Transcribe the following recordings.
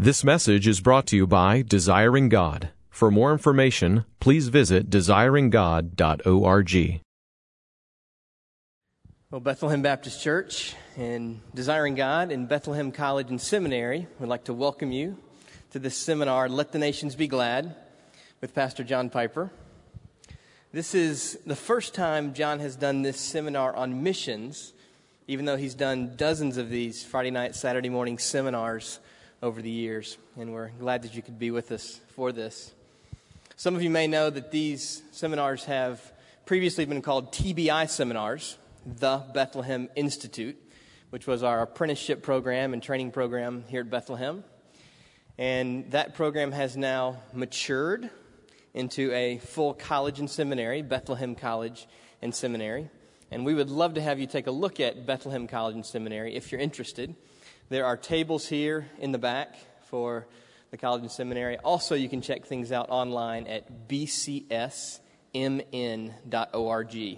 This message is brought to you by Desiring God. For more information, please visit desiringgod.org. Well, Bethlehem Baptist Church and Desiring God and Bethlehem College and Seminary would like to welcome you to this seminar, Let the Nations Be Glad, with Pastor John Piper. This is the first time John has done this seminar on missions, even though he's done dozens of these Friday night, Saturday morning seminars over the years, and we're glad that you could be with us for this. Some of you may know that these seminars have previously been called TBI seminars, the Bethlehem Institute, which was our apprenticeship program and training program here at Bethlehem. And that program has now matured into a full college and seminary, Bethlehem College and Seminary. And we would love to have you take a look at Bethlehem College and Seminary if you're interested. There are tables here in the back for the college and seminary. Also, you can check things out online at bcsmn.org.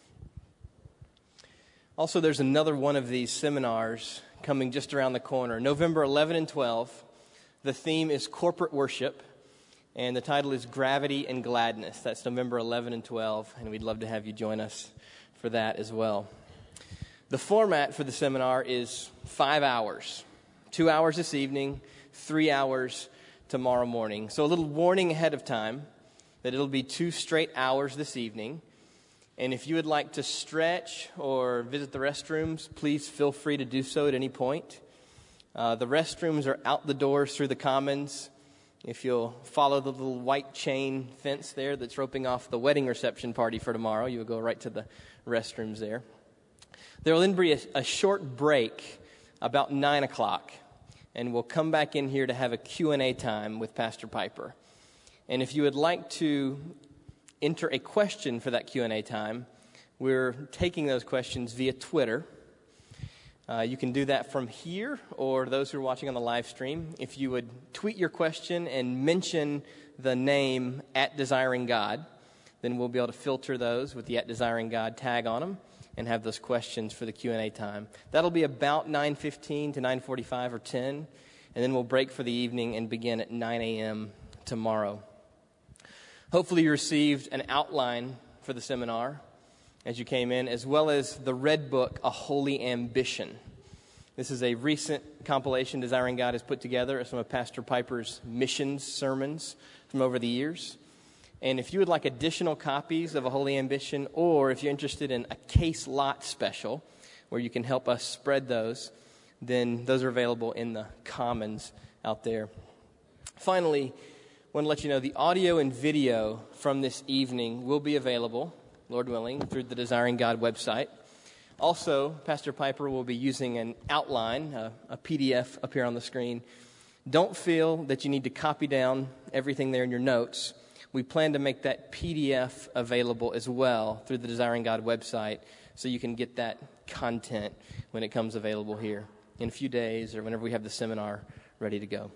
Also, there's another one of these seminars coming just around the corner. November 11 and 12. The theme is corporate worship, and the title is Gravity and Gladness. That's November 11 and 12, and we'd love to have you join us for that as well. The format for the seminar is 5 hours. 2 hours this evening, 3 hours tomorrow morning. So a little warning ahead of time that it'll be 2 straight hours this evening. And if you would like to stretch or visit the restrooms, please feel free to do so at any point. The restrooms are out the doors through the commons. If you'll follow the little white chain fence there that's roping off the wedding reception party for tomorrow, you'll go right to the restrooms there. There will then be a short break about 9 o'clock, and we'll come back in here to have a Q&A time with Pastor Piper. And if you would like to enter a question for that Q&A time, we're taking those questions via Twitter. You can do that from here, or those who are watching on the live stream. If you would tweet your question and mention the name @DesiringGod, then we'll be able to filter those with the @DesiringGod tag on them and have those questions for the Q&A time. That'll be about 9:15 to 9:45 or 10, and then we'll break for the evening and begin at 9 a.m. tomorrow. Hopefully you received an outline for the seminar as you came in, as well as the red book, A Holy Ambition. This is a recent compilation Desiring God has put together of some of Pastor Piper's missions sermons from over the years. And if you would like additional copies of A Holy Ambition, or if you're interested in a case lot special where you can help us spread those, then those are available in the commons out there. Finally, I want to let you know the audio and video from this evening will be available, Lord willing, through the Desiring God website. Also, Pastor Piper will be using an outline, a PDF up here on the screen. Don't feel that you need to copy down everything there in your notes. We plan to make that PDF available as well through the Desiring God website, so you can get that content when it comes available here in a few days or whenever we have the seminar ready to go.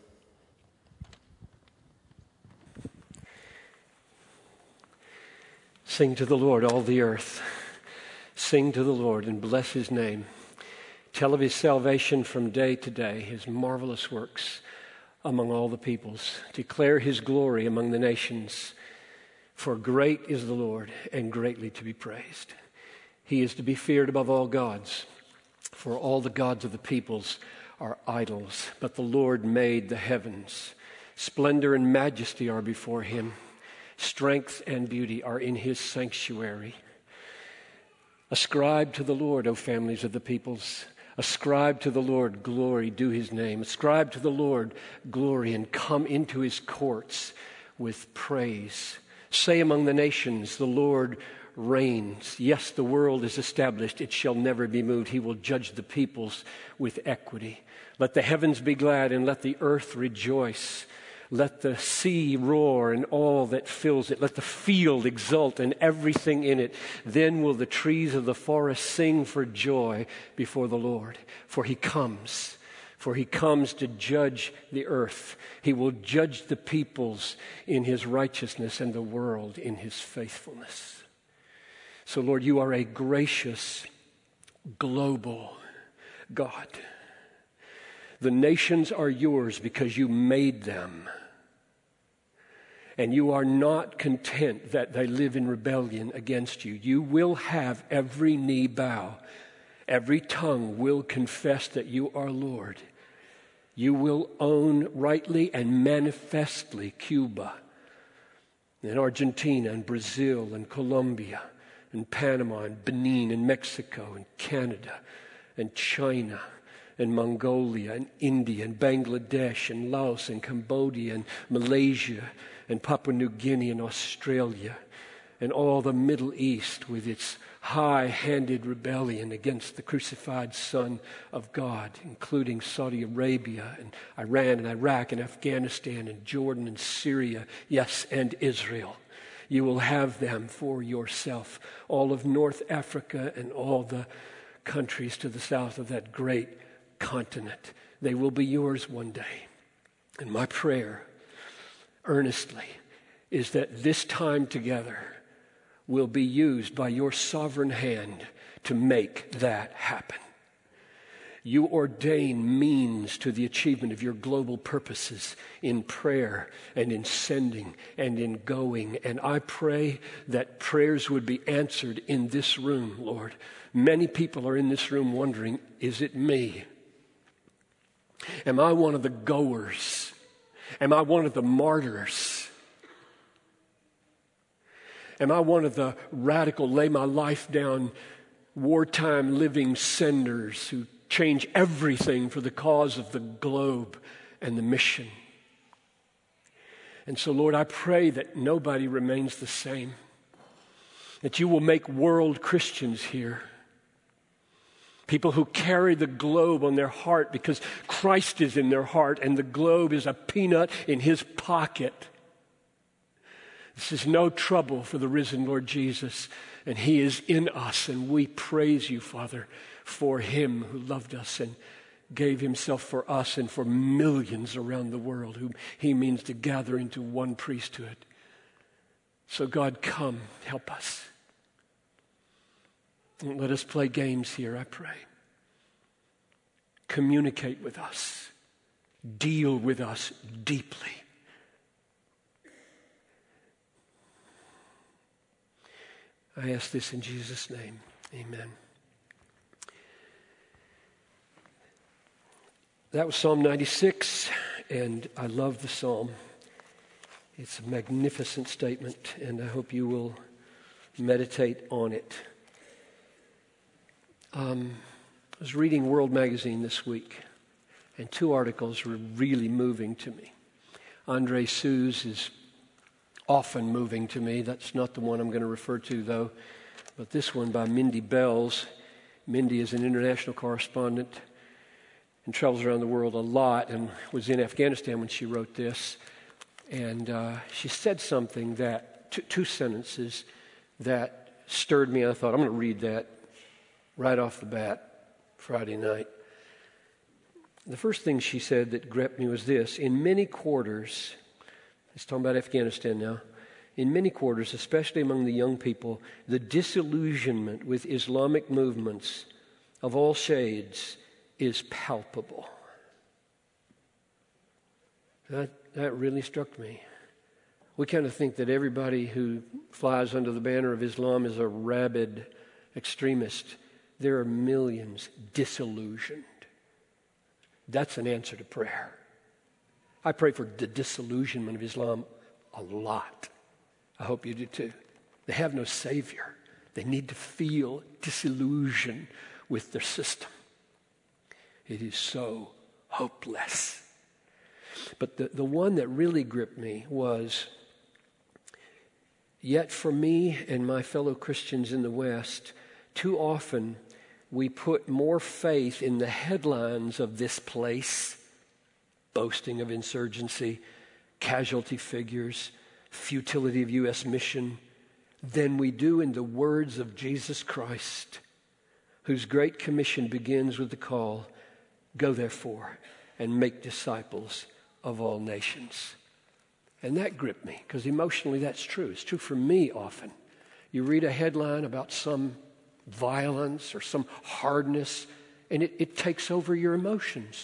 Sing to the Lord, all the earth. Sing to the Lord and bless his name. Tell of his salvation from day to day, his marvelous works among all the peoples. Declare his glory among the nations. For great is the Lord and greatly to be praised. He is to be feared above all gods. For all the gods of the peoples are idols, but the Lord made the heavens. Splendor and majesty are before him. Strength and beauty are in his sanctuary. Ascribe to the Lord, O families of the peoples. Ascribe to the Lord glory, due his name. Ascribe to the Lord glory and come into his courts with praise. Say among the nations, the Lord reigns. Yes, the world is established. It shall never be moved. He will judge the peoples with equity. Let the heavens be glad and let the earth rejoice. Let the sea roar and all that fills it. Let the field exult and everything in it. Then will the trees of the forest sing for joy before the Lord. For he comes to judge the earth. He will judge the peoples in his righteousness and the world in his faithfulness. So, Lord, you are a gracious, global God. The nations are yours because you made them. And you are not content that they live in rebellion against you. You will have every knee bow. Every tongue will confess that you are Lord. You will own rightly and manifestly Cuba and Argentina and Brazil and Colombia and Panama and Benin and Mexico and Canada and China and Mongolia and India and Bangladesh and Laos and Cambodia and Malaysia and Papua New Guinea and Australia and all the Middle East with its high-handed rebellion against the crucified Son of God, including Saudi Arabia and Iran and Iraq and Afghanistan and Jordan and Syria, yes, and Israel. You will have them for yourself. All of North Africa and all the countries to the south of that great continent. They will be yours one day. And my prayer, earnestly, is that this time together will be used by your sovereign hand to make that happen. You ordain means to the achievement of your global purposes in prayer and in sending and in going. And I pray that prayers would be answered in this room, Lord. Many people are in this room wondering, is it me? Am I one of the goers? Am I one of the martyrs? Am I one of the radical, lay my life down, wartime living senders who change everything for the cause of the globe and the mission? And so, Lord, I pray that nobody remains the same, that you will make world Christians here. People who carry the globe on their heart because Christ is in their heart and the globe is a peanut in his pocket. This is no trouble for the risen Lord Jesus, and he is in us, and we praise you, Father, for him who loved us and gave himself for us and for millions around the world whom he means to gather into one priesthood. So God, come, help us. Don't let us play games here, I pray. Communicate with us. Deal with us deeply. I ask this in Jesus' name. Amen. That was Psalm 96, and I love the psalm. It's a magnificent statement, and I hope you will meditate on it. I was reading World Magazine this week, and two articles were really moving to me. Andre Suze is often moving to me. That's not the one I'm going to refer to, though. But this one by Mindy Bells. Mindy is an international correspondent and travels around the world a lot and was in Afghanistan when she wrote this. And she said something that, two sentences that stirred me. I thought, I'm going to read that right off the bat Friday night. The first thing she said that gripped me was this: in many quarters, it's talking about Afghanistan now, in many quarters, especially among the young people, the disillusionment with Islamic movements of all shades is palpable. That really struck me. We kind of think that everybody who flies under the banner of Islam is a rabid extremist. There are millions disillusioned. That's an answer to prayer. I pray for the disillusionment of Islam a lot. I hope you do too. They have no savior. They need to feel disillusioned with their system. It is so hopeless. But the one that really gripped me was, yet for me and my fellow Christians in the West, too often we put more faith in the headlines of this place, boasting of insurgency, casualty figures, futility of U.S. mission, than we do in the words of Jesus Christ, whose great commission begins with the call, go therefore and make disciples of all nations. And that gripped me, because emotionally that's true. It's true for me often. You read a headline about some violence or some hardness, and it takes over your emotions.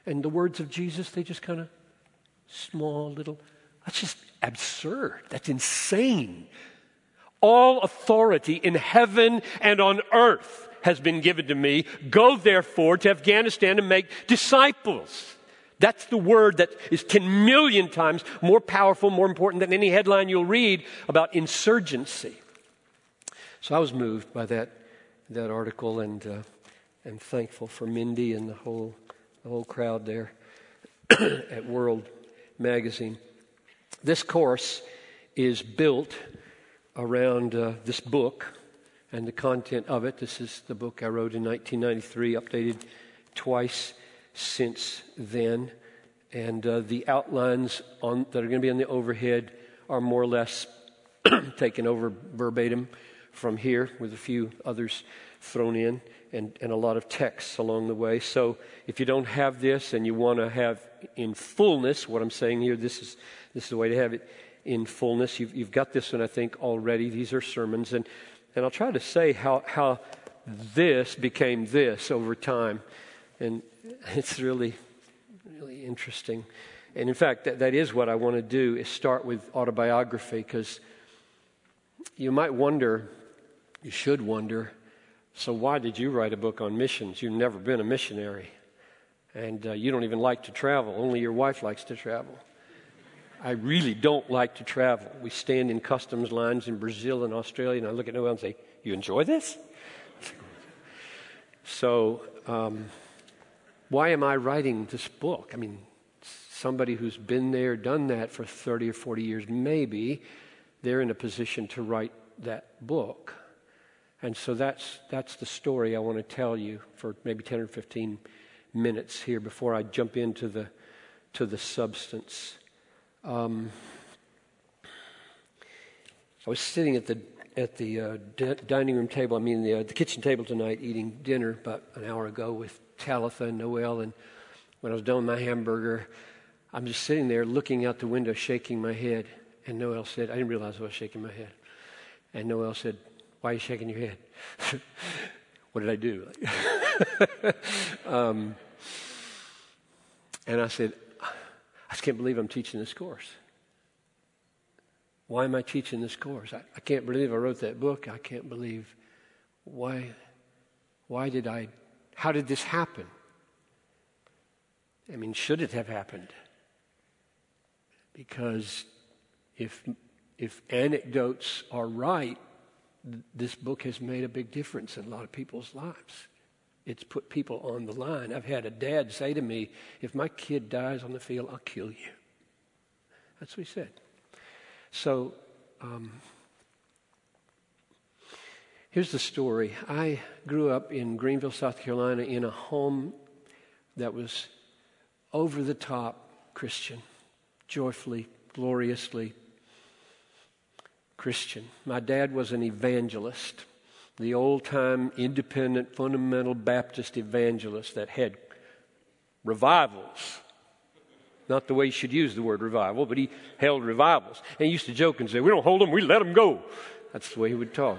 And the words of Jesus, they just kind of small little, that's just absurd. That's insane. All authority in heaven and on earth has been given to me. Go therefore to Afghanistan and make disciples. That's the word that is 10 million times more powerful, more important than any headline you'll read about insurgency. So I was moved by that article and thankful for Mindy and the whole crowd there at World Magazine. This course is built around this book and the content of it. This is the book I wrote in 1993, updated twice since then. And the outlines that are going to be on the overhead are more or less taken over verbatim from here with a few others thrown in and a lot of texts along the way. So if you don't have this and you want to have in fullness what I'm saying here, this is the way to have it in fullness. You've got this one, I think, already. These are sermons. And I'll try to say how this became this over time. And it's really, really interesting. And in fact, that is what I want to do, is start with autobiography, because you might wonder, you should wonder, so why did you write a book on missions? You've never been a missionary. And you don't even like to travel. Only your wife likes to travel. I really don't like to travel. We stand in customs lines in Brazil and Australia, and I look at Noel and say, you enjoy this? So, why am I writing this book? I mean, somebody who's been there, done that for 30 or 40 years, maybe they're in a position to write that book. And so that's the story I want to tell you for maybe 10 or 15 minutes here before I jump into the substance. I was sitting at the dining room table, the kitchen table tonight, eating dinner about an hour ago with Talitha and Noel, and when I was done with my hamburger, I'm just sitting there looking out the window, shaking my head, and Noel said, I didn't realize I was shaking my head, and Noel said, why are you shaking your head? What did I do? And I said, I just can't believe I'm teaching this course. Why am I teaching this course? I can't believe I wrote that book. I can't believe how did this happen? I mean, should it have happened? Because if anecdotes are right, this book has made a big difference in a lot of people's lives. It's put people on the line. I've had a dad say to me, if my kid dies on the field, I'll kill you. That's what he said. So, here's the story. I grew up in Greenville, South Carolina, in a home that was over the top Christian, joyfully, gloriously Christian. My dad was an evangelist, the old-time independent fundamental Baptist evangelist that had revivals. Not the way you should use the word revival, but he held revivals. And he used to joke and say, we don't hold them, we let them go. That's the way he would talk.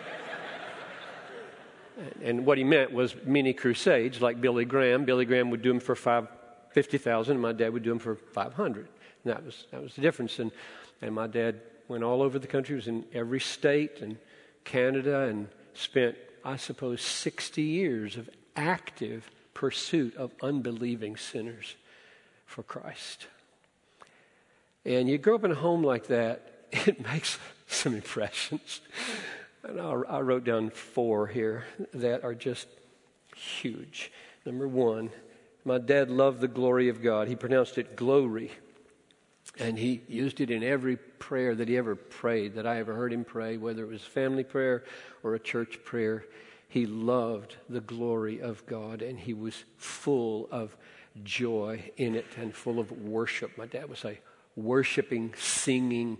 And what he meant was mini crusades like Billy Graham. Billy Graham would do them for $50,000, and my dad would do them for $500. And that was the difference. And my dad went all over the country. He was in every state and Canada and spent, I suppose, 60 years of active pursuit of unbelieving sinners for Christ. And you grow up in a home like that, it makes some impressions. And I wrote down 4 here that are just huge. Number 1, my dad loved the glory of God. He pronounced it glory. And he used it in every prayer that he ever prayed, that I ever heard him pray, whether it was family prayer or a church prayer. He loved the glory of God, and he was full of joy in it and full of worship. My dad was a worshiping, singing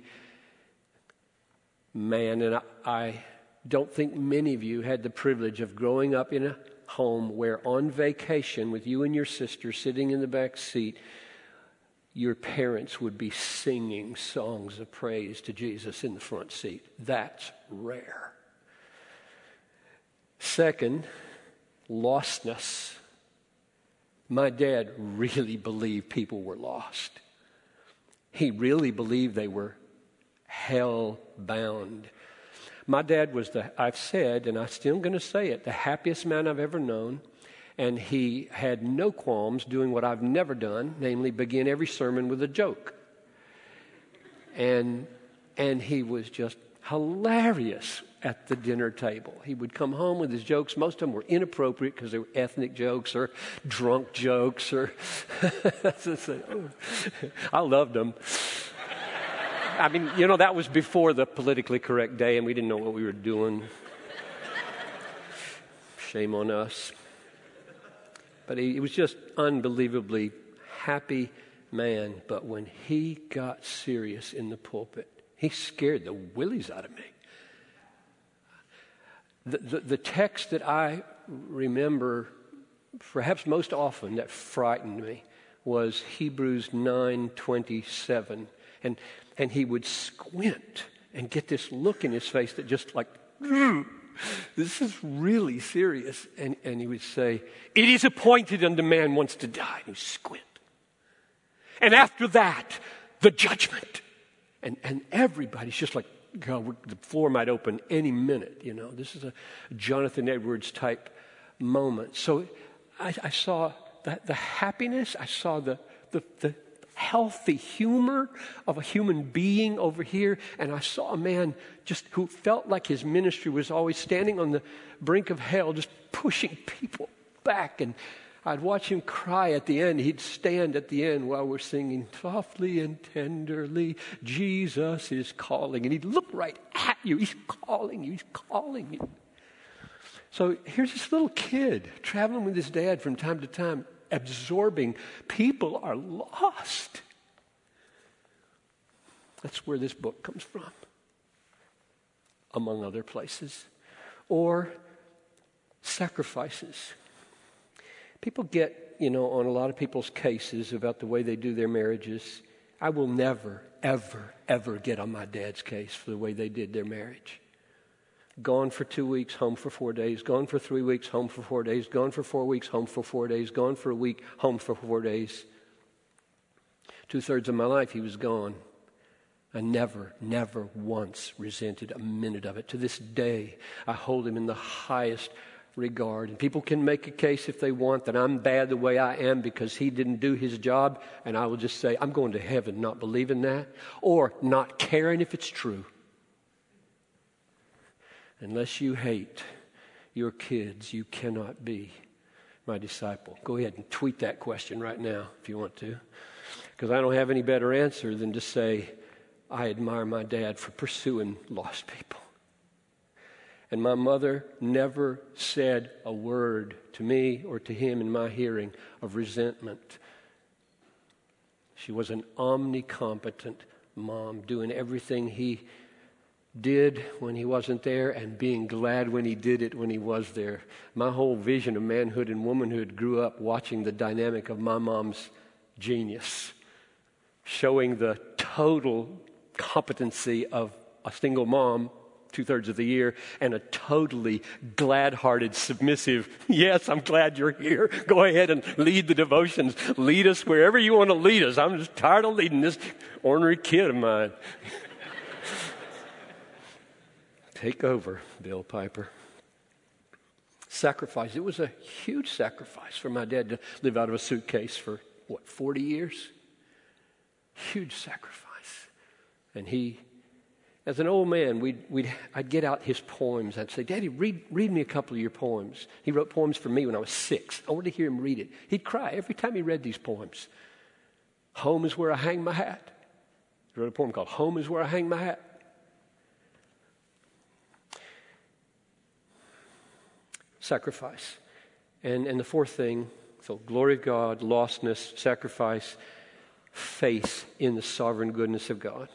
man, and I don't think many of you had the privilege of growing up in a home where on vacation with you and your sister sitting in the back seat, your parents would be singing songs of praise to Jesus in the front seat. That's rare. Second, lostness. My dad really believed people were lost. He really believed they were hell-bound. My dad was I've said, and I'm still going to say it, the happiest man I've ever known. And he had no qualms doing what I've never done, namely begin every sermon with a joke. And he was just hilarious at the dinner table. He would come home with his jokes. Most of them were inappropriate because they were ethnic jokes or drunk jokes. Or I loved them. I mean, that was before the politically correct day, and we didn't know what we were doing. Shame on us. But he was just unbelievably happy man. But when he got serious in the pulpit, he scared the willies out of me. The text that I remember perhaps most often that frightened me was Hebrews 9:27. And he would squint and get this look in his face that just like, this is really serious. And he would say, it is appointed unto man once to die. And he'd squint. And after that, the judgment. And everybody's just like, God, the floor might open any minute. This is a Jonathan Edwards type moment. So I saw the happiness. I saw the healthy humor of a human being over here, and I saw a man just who felt like his ministry was always standing on the brink of hell, just pushing people back. And I'd watch him cry at the end. He'd stand at the end while we're singing softly and tenderly, Jesus is calling. And he'd look right at you. He's calling you. He's calling you. So here's this little kid traveling with his dad from time to time, absorbing people are lost. That's where this book comes from, among other places. Or sacrifices. People get, on a lot of people's cases about the way they do their marriages. I will never, ever, ever get on my dad's case for the way they did their marriage. Gone for 2 weeks, home for 4 days. Gone for 3 weeks, home for 4 days. Gone for 4 weeks, home for 4 days. Gone for a week, home for 4 days. 2/3 of my life, he was gone. I never once resented a minute of it. To this day, I hold him in the highest regard. And people can make a case if they want that I'm bad the way I am because he didn't do his job. And I will just say, I'm going to heaven not believing that or not caring if it's true. Unless you hate your kids, you cannot be my disciple. Go ahead and tweet that question right now if you want to. Because I don't have any better answer than to say, I admire my dad for pursuing lost people. And my mother never said a word to me or to him in my hearing of resentment. She was an omnicompetent mom, doing everything he did when he wasn't there and being glad when he did it when he was there. My whole vision of manhood and womanhood grew up watching the dynamic of my mom's genius, showing the total competency of a single mom 2/3 of the year and a totally glad-hearted, submissive, yes, I'm glad you're here. Go ahead and lead the devotions. Lead us wherever you want to lead us. I'm just tired of leading this ornery kid of mine. Take over, Bill Piper. Sacrifice. It was a huge sacrifice for my dad to live out of a suitcase for, 40 years? Huge sacrifice. And he, as an old man, I'd get out his poems. I'd say, Daddy, read me a couple of your poems. He wrote poems for me when I was 6. I wanted to hear him read it. He'd cry every time he read these poems. Home is where I hang my hat. He wrote a poem called Home is where I hang my hat. Sacrifice. And the fourth thing, so glory of God, lostness, sacrifice, faith in the sovereign goodness of God.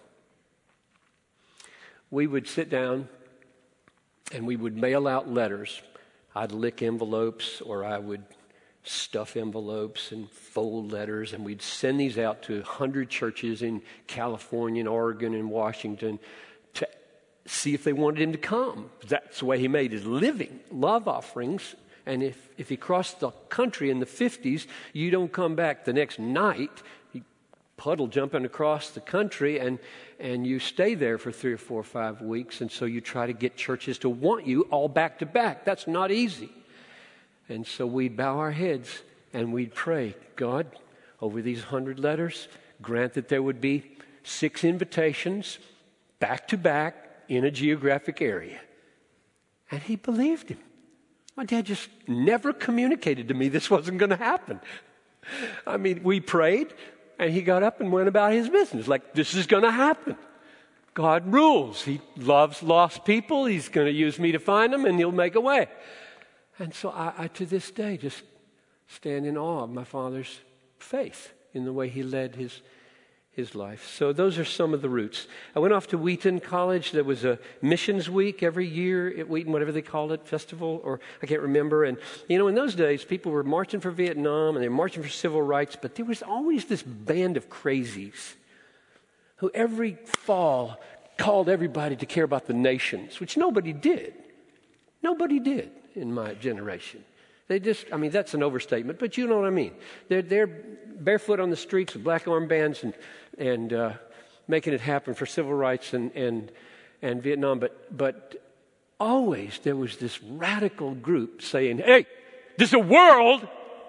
We would sit down and we would mail out letters. I'd lick envelopes or I would stuff envelopes and fold letters, and we'd send these out to 100 churches in California and Oregon and Washington see if they wanted him to come. That's the way he made his living, love offerings. And if he crossed the country in the 50s, you don't come back the next night. You puddle jumping across the country, and you stay there for 3 or 4 or 5 weeks. And so you try to get churches to want you all back to back. That's not easy. And so we'd bow our heads and we'd pray, God, over these 100 letters, grant that there would be 6 invitations back to back in a geographic area. And he believed him. My dad just never communicated to me this wasn't going to happen. I mean, we prayed, and he got up and went about his business. Like, this is going to happen. God rules. He loves lost people. He's going to use me to find them, and he'll make a way. And so I to this day, just stand in awe of my father's faith in the way he led his life. So those are some of the roots. I went off to Wheaton College. There was a missions week every year at Wheaton, whatever they called it, festival, or I can't remember. And, in those days, people were marching for Vietnam, and they were marching for civil rights, but there was always this band of crazies who every fall called everybody to care about the nations, which nobody did. Nobody did in my generation. They just, that's an overstatement, but you know what I mean. They're barefoot on the streets with black armbands and making it happen for civil rights and Vietnam. But always there was this radical group saying, hey, there's a world.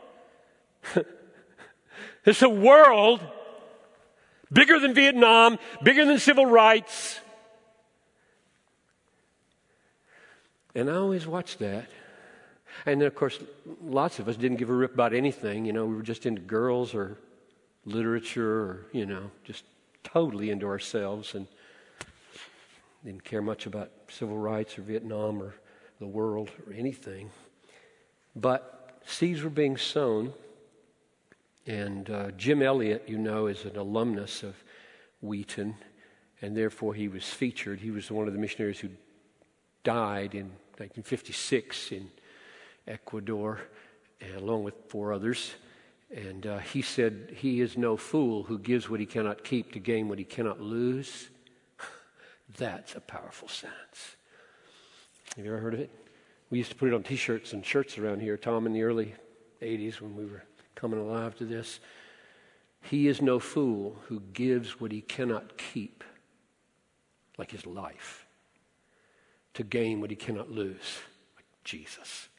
There's a world bigger than Vietnam, bigger than civil rights. And I always watched that. And then, of course, lots of us didn't give a rip about anything. We were just into girls or literature or, just totally into ourselves and didn't care much about civil rights or Vietnam or the world or anything. But seeds were being sown. And Jim Elliot, is an alumnus of Wheaton, and therefore he was featured. He was one of the missionaries who died in 1956 in Ecuador, along with 4 others. And he said, he is no fool who gives what he cannot keep to gain what he cannot lose. That's a powerful sentence. Have you ever heard of it? We used to put it on T-shirts and shirts around here, Tom, in the early 80s when we were coming alive to this. He is no fool who gives what he cannot keep, like his life, to gain what he cannot lose, like Jesus.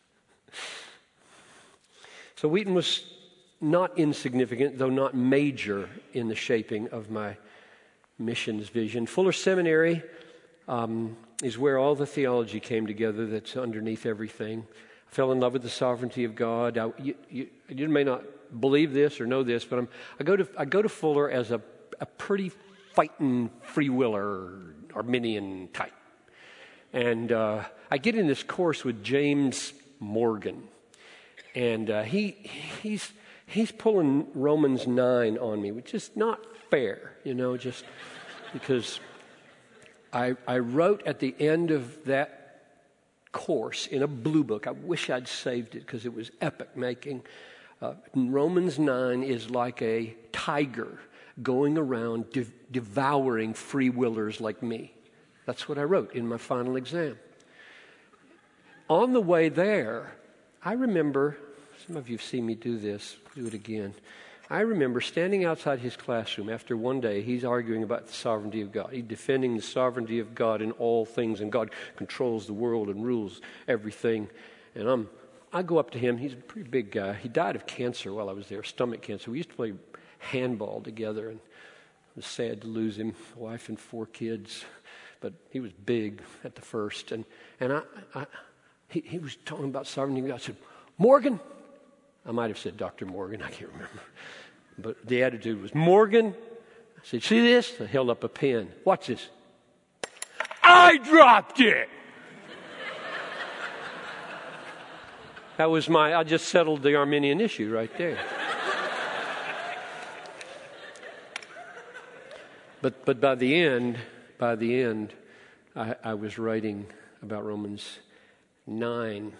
So Wheaton was not insignificant, though not major in the shaping of my missions vision. Fuller Seminary is where all the theology came together that's underneath everything. I fell in love with the sovereignty of God. You may not believe this or know this, but I go to Fuller as a pretty fighting free-willer Arminian type. And I get in this course with James Morgan, and he's pulling Romans 9 on me, which is not fair, just because I wrote at the end of that course in a blue book. I wish I'd saved it because it was epic making. Romans 9 is like a tiger going around devouring free willers like me. That's what I wrote in my final exam. On the way there, I remember, some of you have seen me do this, do it again. I remember standing outside his classroom after one day, he's arguing about the sovereignty of God. He's defending the sovereignty of God in all things, and God controls the world and rules everything. And I go up to him. He's a pretty big guy. He died of cancer while I was there, stomach cancer. We used to play handball together, and I was sad to lose him, wife and 4 kids. But he was big at the first. And he was talking about sovereignty of God. I said, Morgan. I might have said Dr. Morgan. I can't remember. But the attitude was, Morgan. I said, see this? I held up a pen. Watch this. I dropped it. That was I just settled the Arminian issue right there. But by the end, I was writing about Romans 9.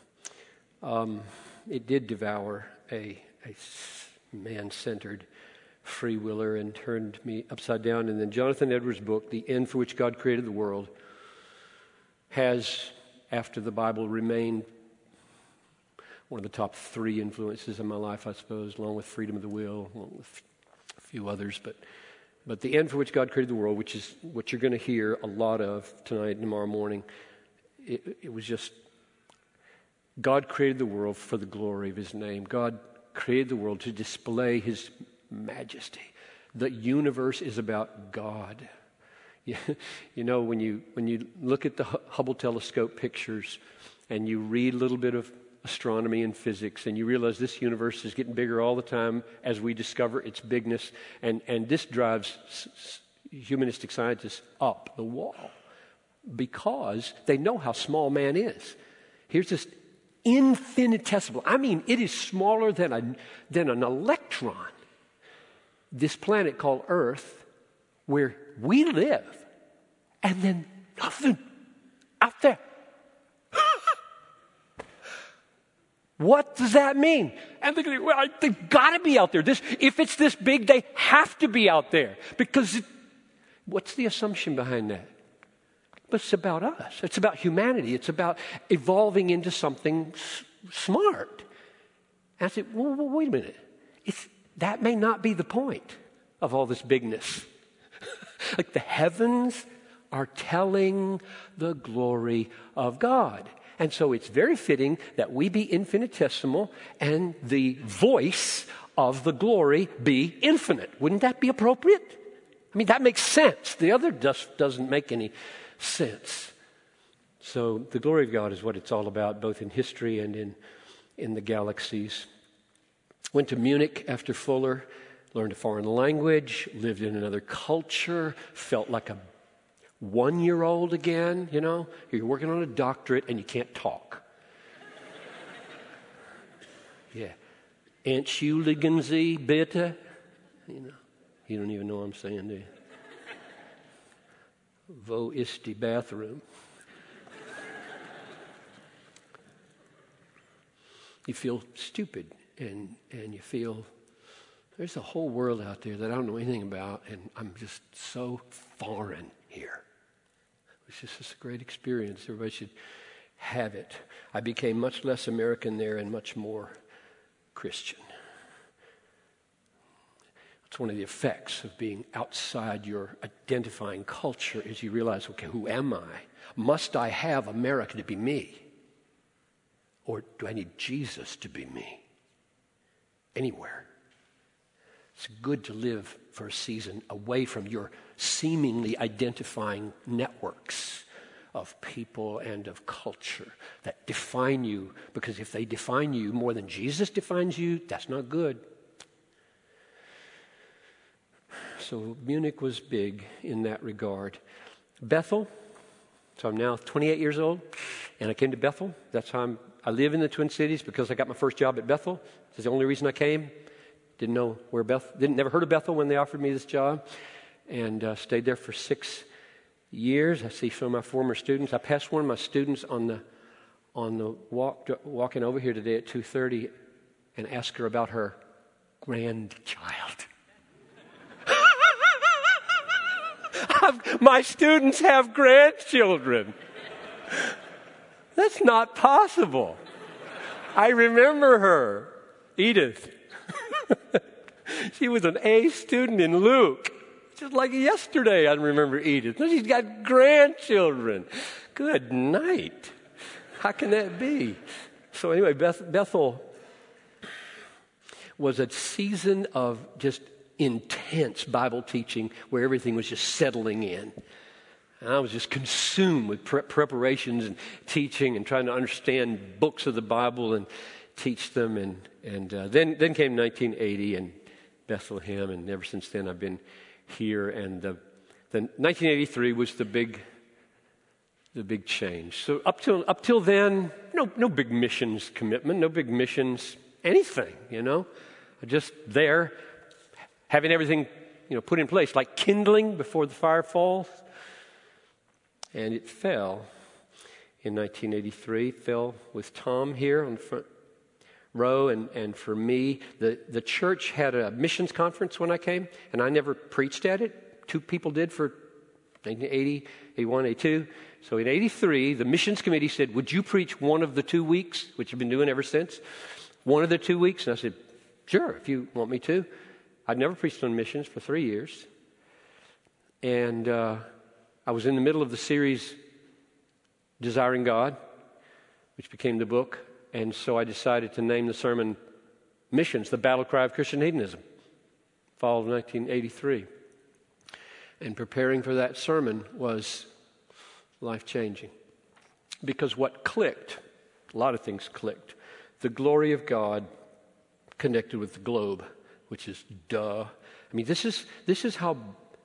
It did devour a man-centered free willer and turned me upside down. And then Jonathan Edwards' book, The End for Which God Created the World, has, after the Bible, remained one of the top 3 influences in my life, I suppose, along with Freedom of the Will, along with a few others. But the end for which God created the world, which is what you're going to hear a lot of tonight and tomorrow morning, it was just, God created the world for the glory of his name. God created the world to display his majesty. The universe is about God. You know, when you look at the Hubble telescope pictures and you read a little bit of astronomy and physics, and you realize this universe is getting bigger all the time as we discover its bigness, and this drives humanistic scientists up the wall because they know how small man is. Here's this infinitesimal, I mean, it is smaller than an electron, this planet called Earth, where we live, and then nothing out there. What does that mean? And they're going, well, they've got to be out there. If it's this big, they have to be out there. Because what's the assumption behind that? But it's about us. It's about humanity. It's about evolving into something smart. And I said, well, wait a minute. That may not be the point of all this bigness. Like the heavens are telling the glory of God. And so it's very fitting that we be infinitesimal and the voice of the glory be infinite. Wouldn't that be appropriate? I mean, that makes sense. The other doesn't make any sense. So the glory of God is what it's all about, both in history and in the galaxies. Went to Munich after Fuller, learned a foreign language, lived in another culture, felt like a 1-year-old again, you know. You're working on a doctorate and you can't talk. Yeah. Entschuldigen Sie bitte. You know, you don't even know what I'm saying, do you? Wo ist die bathroom? You feel stupid and you feel there's a whole world out there that I don't know anything about, and I'm just so foreign here. It's just a great experience. Everybody should have it. I became much less American there and much more Christian. It's one of the effects of being outside your identifying culture is you realize, okay, who am I? Must I have America to be me? Or do I need Jesus to be me? Anywhere. It's good to live for a season away from your seemingly identifying networks of people and of culture that define you. Because if they define you more than Jesus defines you, that's not good. So Munich was big in that regard. Bethel. So I'm now 28 years old, and I came to Bethel. That's how I live in the Twin Cities because I got my first job at Bethel. That's the only reason I came. Didn't know where never heard of Bethel when they offered me this job, and stayed there for 6 years. I see some of my former students. I passed one of my students on the walking over here today at 2:30, and asked her about her grandchild. My students have grandchildren. That's not possible. I remember her, Edith. She was an A student in Luke. Just like yesterday, I remember Edith. She's got grandchildren. Good night. How can that be? So anyway, Bethel was a season of just intense Bible teaching where everything was just settling in. And I was just consumed with preparations and teaching and trying to understand books of the Bible and teach them. And then came 1980 and Bethlehem, and ever since then I've been here. And the 1983 was the big change. So up till then, no big missions commitment, no big missions anything, you know. Just there, having everything, put in place, like kindling before the fire falls. And it fell in 1983. Fell with Tom here on the front row, and for me, the church had a missions conference when I came, and I never preached at it. 2 people did for 1980, 81, 82. So in 83, the missions committee said, would you preach one of the 2 weeks, which you've been doing ever since? One of the 2 weeks? And I said, sure, if you want me to. I'd never preached on missions for 3 years. And I was in the middle of the series, Desiring God, which became the book. And so I decided to name the sermon Missions, the Battle Cry of Christian Hedonism, fall of 1983. And preparing for that sermon was life-changing. Because what clicked, a lot of things clicked. The glory of God connected with the globe, which is duh. I mean, this is how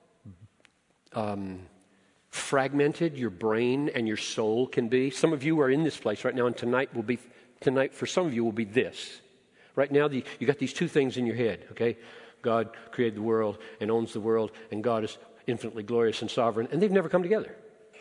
fragmented your brain and your soul can be. Some of you are in this place right now, and tonight for some of you will be this. Right now, you got these two things in your head, okay? God created the world and owns the world, and God is infinitely glorious and sovereign, and they've never come together.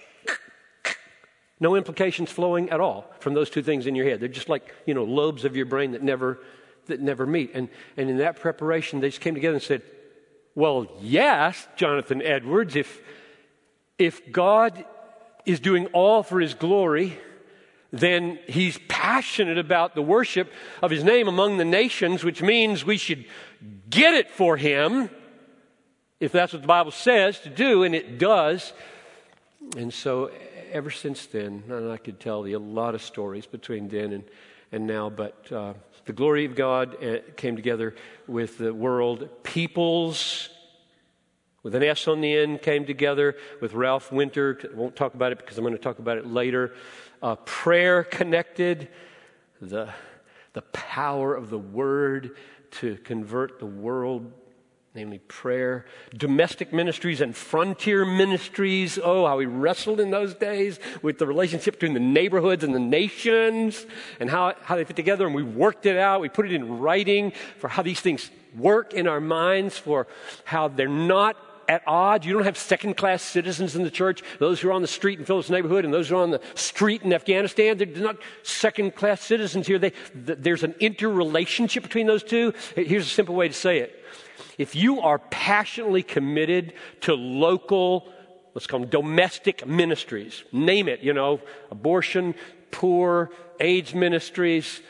No implications flowing at all from those two things in your head. They're just like, lobes of your brain that never meet. And in that preparation, they just came together and said, well, yes, Jonathan Edwards, if God is doing all for his glory, then he's passionate about the worship of his name among the nations, which means we should get it for him, if that's what the Bible says to do, and it does. And so ever since then, and I could tell you a lot of stories between then and now, but the glory of God came together with the world. Peoples, with an S on the end, came together with Ralph Winter. I won't talk about it because I'm going to talk about it later. Prayer connected, the power of the Word to convert the world, namely prayer. Domestic ministries and frontier ministries. Oh, how we wrestled in those days with the relationship between the neighborhoods and the nations and how they fit together. And we worked it out. We put it in writing for how these things work in our minds, for how they're not at odds. You don't have second-class citizens in the church. Those who are on the street in Phillips neighborhood and those who are on the street in Afghanistan, they're not second-class citizens here. There's an interrelationship between those two. Here's a simple way to say it. If you are passionately committed to local, let's call them domestic ministries, name it, abortion, poor, AIDS ministries,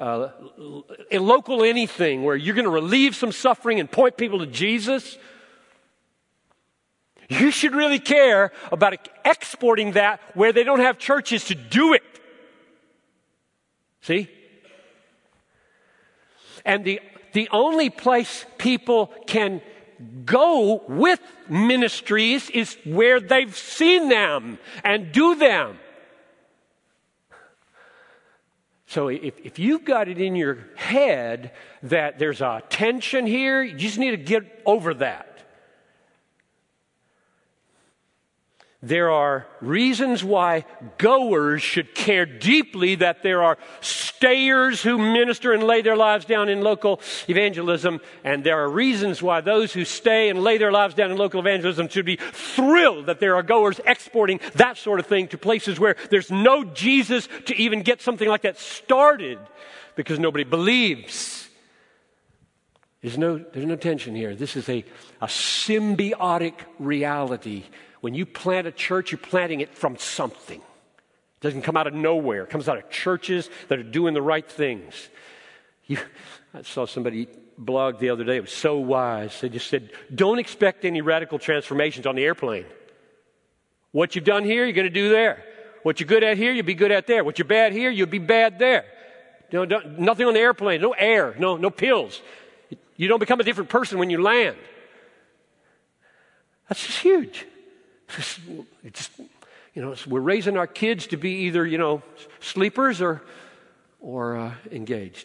local anything where you're going to relieve some suffering and point people to Jesus, you should really care about exporting that where they don't have churches to do it. See? And the only place people can go with ministries is where they've seen them and do them. So if you've got it in your head that there's a tension here, you just need to get over that. There are reasons why goers should care deeply that there are stayers who minister and lay their lives down in local evangelism. And there are reasons why those who stay and lay their lives down in local evangelism should be thrilled that there are goers exporting that sort of thing to places where there's no Jesus to even get something like that started because nobody believes. There's no tension here. This is a symbiotic reality. When you plant a church, you're planting it from something. It doesn't come out of nowhere. It comes out of churches that are doing the right things. I saw somebody blog the other day. It was so wise. They just said, don't expect any radical transformations on the airplane. What you've done here, you're going to do there. What you're good at here, you'll be good at there. What you're bad here, you'll be bad there. Nothing on the airplane. No air. No pills. You don't become a different person when you land. That's just huge. We're raising our kids to be either, sleepers or engaged.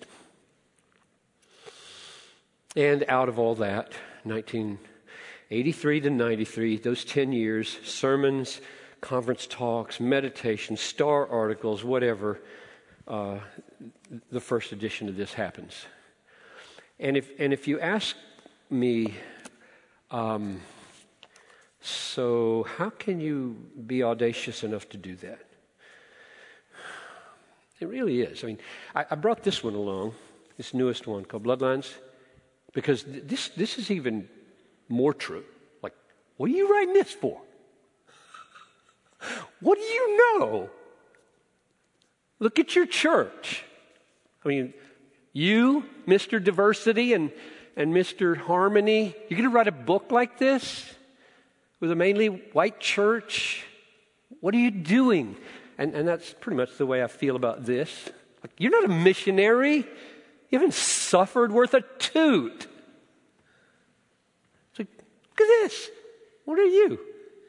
And out of all that, 1983 to 93, those 10 years, sermons, conference talks, meditations, star articles, whatever, the first edition of this happens. And if you ask me, so how can you be audacious enough to do that? It really is. I mean, I brought this one along, this newest one called Bloodlines, because this is even more true. Like, what are you writing this for? What do you know? Look at your church. I mean, you, Mr. Diversity and Mr. Harmony, you're going to write a book like this with a mainly white church? What are you doing? And that's pretty much the way I feel about this. Like, you're not a missionary. You haven't suffered worth a toot. It's like, look at this. What are you?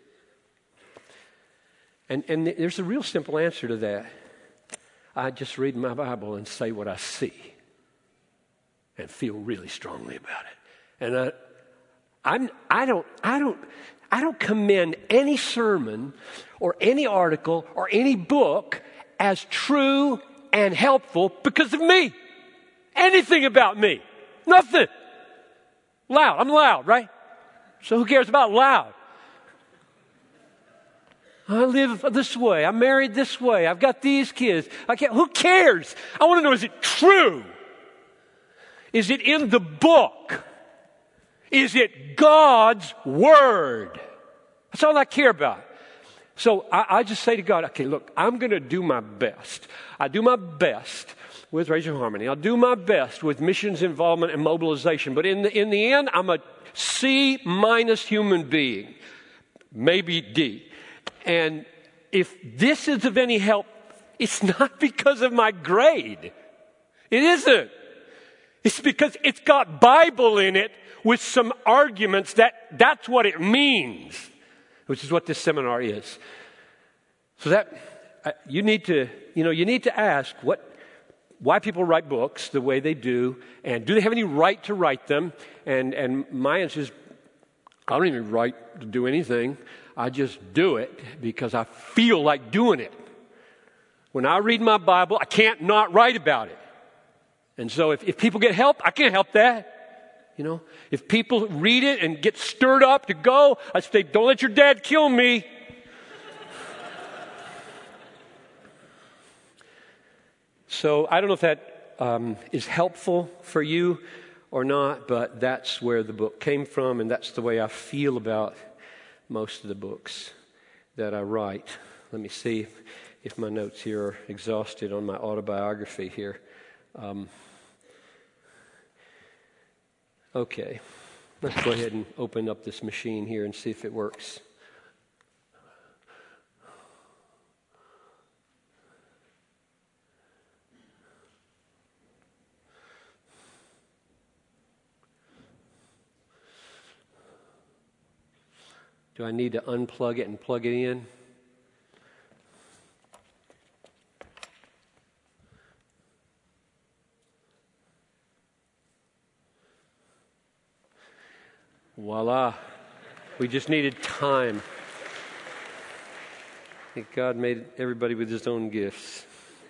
And there's a real simple answer to that. I just read my Bible and say what I see and feel really strongly about it. And I don't commend any sermon or any article or any book as true and helpful because of me. Anything about me. Nothing. Loud. I'm loud, right? So who cares about loud? I live this way. I'm married this way. I've got these kids. Who cares? I want to know, is it true? Is it in the book? Is it God's Word? That's all I care about. So I just say to God, okay, look, I'm going to do my best. I do my best with Raise Your Harmony. I'll do my best with missions involvement and mobilization. But in the end, I'm a C- human being. Maybe D. And if this is of any help, it's not because of my grade. It isn't. It's because it's got Bible in it with some arguments that's what it means, which is what this seminar is. So that you need to ask why people write books the way they do, and do they have any right to write them? And my answer is, I don't even write to do anything. I just do it because I feel like doing it. When I read my Bible, I can't not write about it. And so if people get help, I can't help that. You know, if people read it and get stirred up to go, I say, don't let your dad kill me. So I don't know if that is helpful for you or not, but that's where the book came from, and that's the way I feel about most of the books that I write. Let me see if my notes here are exhausted on my autobiography here. Okay, let's go ahead and open up this machine here and see if it works. Do I need to unplug it and plug it in? Voila. We just needed time. I think God made everybody with his own gifts.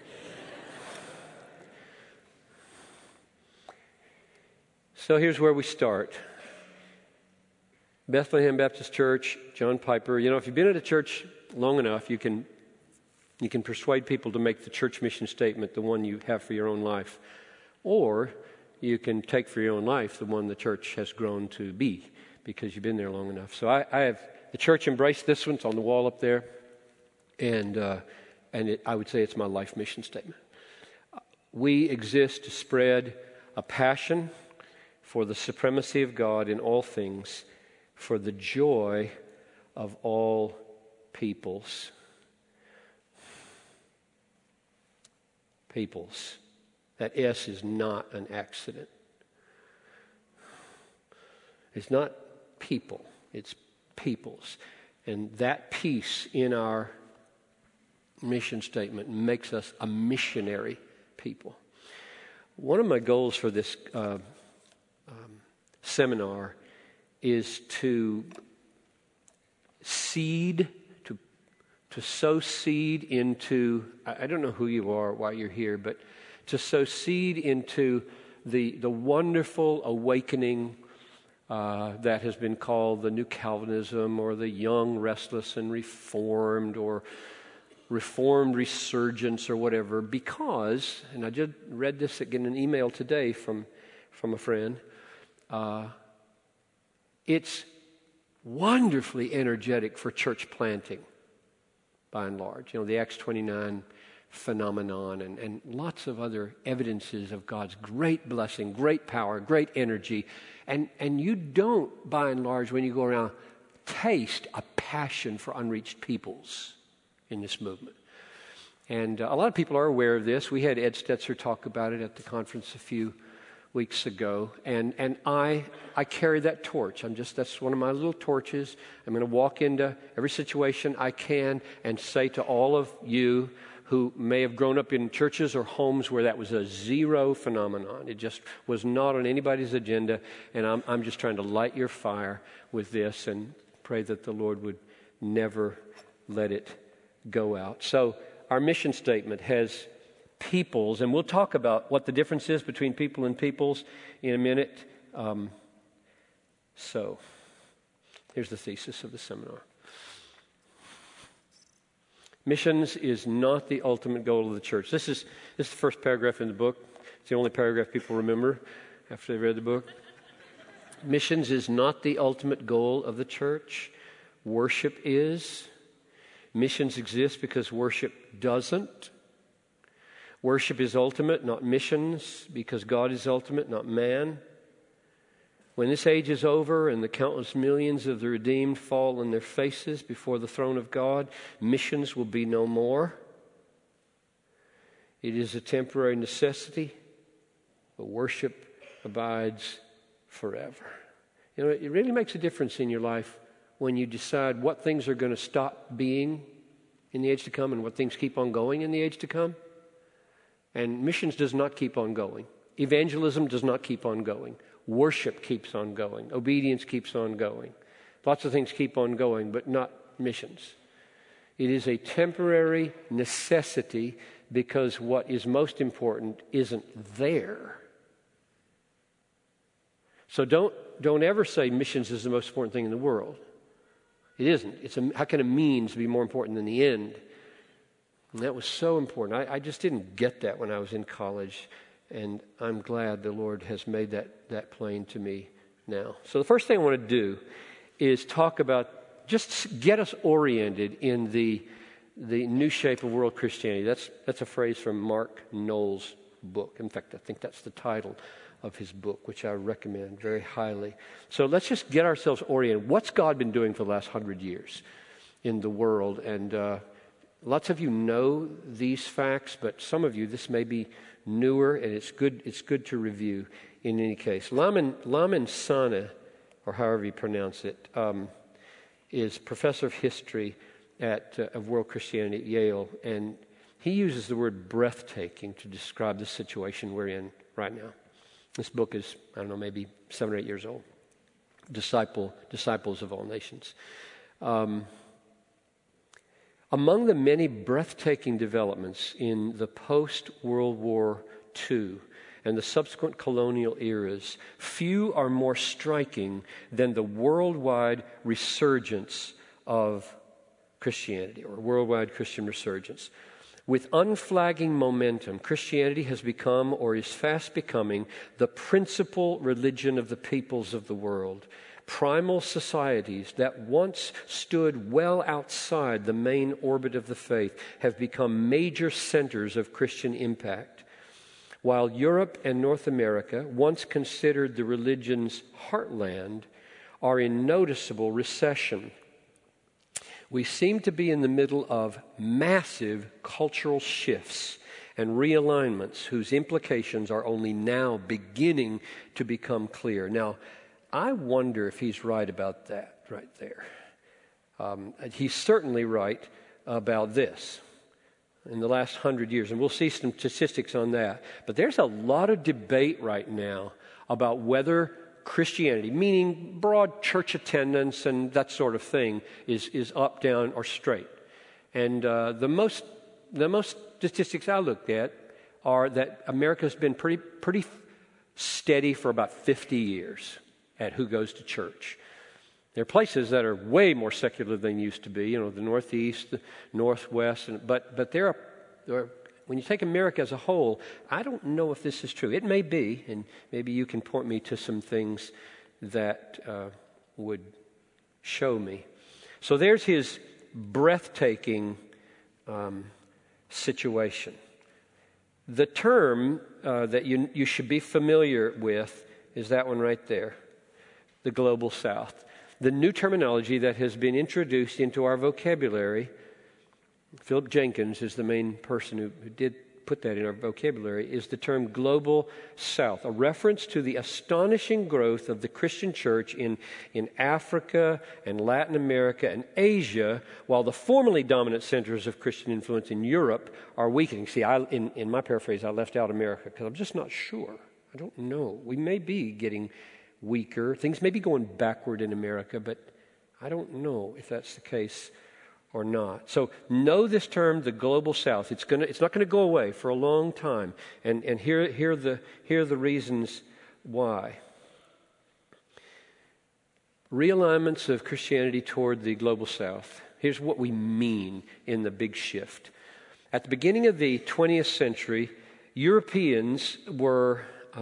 So here's where we start. Bethlehem Baptist Church, John Piper. You know, if you've been at a church long enough, you can persuade people to make the church mission statement the one you have for your own life. Or you can take for your own life the one the church has grown to be because you've been there long enough. So I have the church embraced this one. It's on the wall up there. And I would say it's my life mission statement. We exist to spread a passion for the supremacy of God in all things, for the joy of all peoples. Peoples. That S is not an accident. It's not people, it's peoples. And that piece in our mission statement makes us a missionary people. One of my goals for this seminar is to seed, to sow seed into, I don't know who you are, why you're here, but to sow seed into the wonderful awakening that has been called the New Calvinism, or the Young, Restless, and Reformed, or Reformed Resurgence, or whatever, because, and I just read this again in an email today from a friend, it's wonderfully energetic for church planting. by and large. You know, the Acts 29 phenomenon and lots of other evidences of God's great blessing, great power, great energy. And you don't, by and large, when you go around, taste a passion for unreached peoples in this movement. And a lot of people are aware of this. We had Ed Stetzer talk about it at the conference a few weeks ago. And I carry that torch. That's one of my little torches. I'm going to walk into every situation I can and say to all of you who may have grown up in churches or homes where that was a zero phenomenon. It just was not on anybody's agenda. And I'm just trying to light your fire with this and pray that the Lord would never let it go out. So our mission statement has peoples, and we'll talk about what the difference is between people and peoples in a minute. So here's the thesis of the seminar. Missions is not the ultimate goal of the church. This is the first paragraph in the book. It's the only paragraph people remember after they've read the book. Missions is not the ultimate goal of the church. Worship is. Missions exist because worship doesn't. Worship is ultimate, not missions, because God is ultimate, not man. When this age is over and the countless millions of the redeemed fall on their faces before the throne of God, missions will be no more. It is a temporary necessity, but worship abides forever. You know, it really makes a difference in your life when you decide what things are going to stop being in the age to come and what things keep on going in the age to come. And missions does not keep on going. Evangelism does not keep on going. Worship keeps on going. Obedience keeps on going. Lots of things keep on going, but not missions. It is a temporary necessity because what is most important isn't there. So don't ever say missions is the most important thing in the world. It isn't. How can a means be more important than the end? And that was so important. I just didn't get that when I was in college. And I'm glad the Lord has made that plain to me now. So the first thing I want to do is talk about, just get us oriented in the new shape of world Christianity. That's a phrase from Mark Noll's book. In fact, I think that's the title of his book, which I recommend very highly. So let's just get ourselves oriented. What's God been doing for the last 100 years in the world? And lots of you know these facts, but some of you, this may be newer, and it's good to review in any case. Lamin Sanneh, or however you pronounce it, is professor of history of world Christianity at Yale, and he uses the word breathtaking to describe the situation we're in right now. This book is, I don't know, maybe 7 or 8 years old. Disciples of All Nations. Among the many breathtaking developments in the post-World War II and the subsequent colonial eras, few are more striking than the worldwide resurgence of Christianity, or worldwide Christian resurgence. With unflagging momentum, Christianity has become, or is fast becoming, the principal religion of the peoples of the world. Primal societies that once stood well outside the main orbit of the faith have become major centers of Christian impact. While Europe and North America, once considered the religion's heartland, are in noticeable recession. We seem to be in the middle of massive cultural shifts and realignments whose implications are only now beginning to become clear. Now, I wonder if he's right about that right there. He's certainly right about this in the last 100 years, and we'll see some statistics on that. But there's a lot of debate right now about whether Christianity, meaning broad church attendance and that sort of thing, is up, down, or straight. And the most statistics I looked at are that America's been pretty steady for about 50 years at who goes to church. There are places that are way more secular than used to be, the Northeast, the Northwest, but there are, when you take America as a whole, I don't know if this is true. It may be, and maybe you can point me to some things that would show me. So there's his breathtaking situation. The term that you should be familiar with is that one right there, the Global South. The new terminology that has been introduced into our vocabulary, Philip Jenkins is the main person who did put that in our vocabulary, is the term Global South, a reference to the astonishing growth of the Christian church in Africa and Latin America and Asia, while the formerly dominant centers of Christian influence in Europe are weakening. See, in my paraphrase, I left out America because I'm just not sure. I don't know. We may be getting weaker. Things may be going backward in America, but I don't know if that's the case or not. So know this term, the Global South. It's not going to go away for a long time. And here are the reasons why. Realignments of Christianity toward the Global South. Here's what we mean in the big shift. At the beginning of the 20th century, Europeans were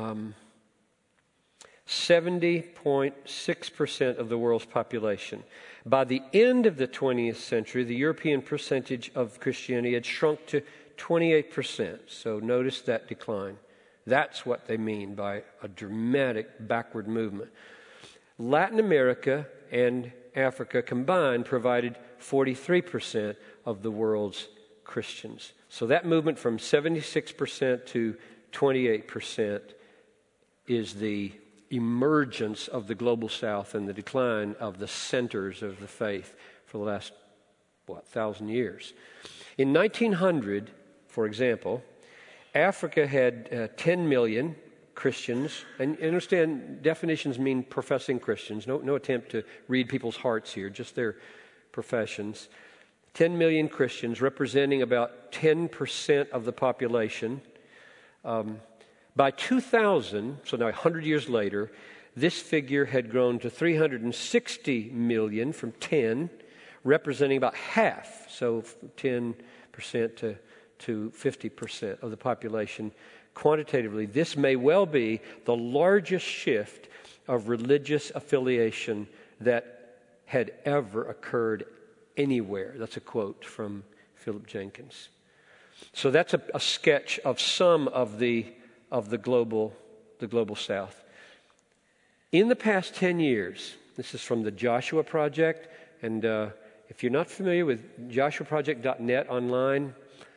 70.6% of the world's population. By the end of the 20th century, the European percentage of Christianity had shrunk to 28%. So notice that decline. That's what they mean by a dramatic backward movement. Latin America and Africa combined provided 43% of the world's Christians. So that movement from 76% to 28% is the emergence of the Global South and the decline of the centers of the faith for the last, 1,000 years. In 1900, for example, Africa had 10 million Christians, and understand definitions mean professing Christians. No attempt to read people's hearts here, just their professions. 10 million Christians, representing about 10% of the population. By 2000, so now 100 years later, this figure had grown to 360 million from 10, representing about half, so 10% to 50% of the population. Quantitatively, this may well be the largest shift of religious affiliation that had ever occurred anywhere. That's a quote from Philip Jenkins. So that's a sketch of some of the global South. In the past 10 years, this is from the Joshua Project, and if you're not familiar with joshuaproject.net online,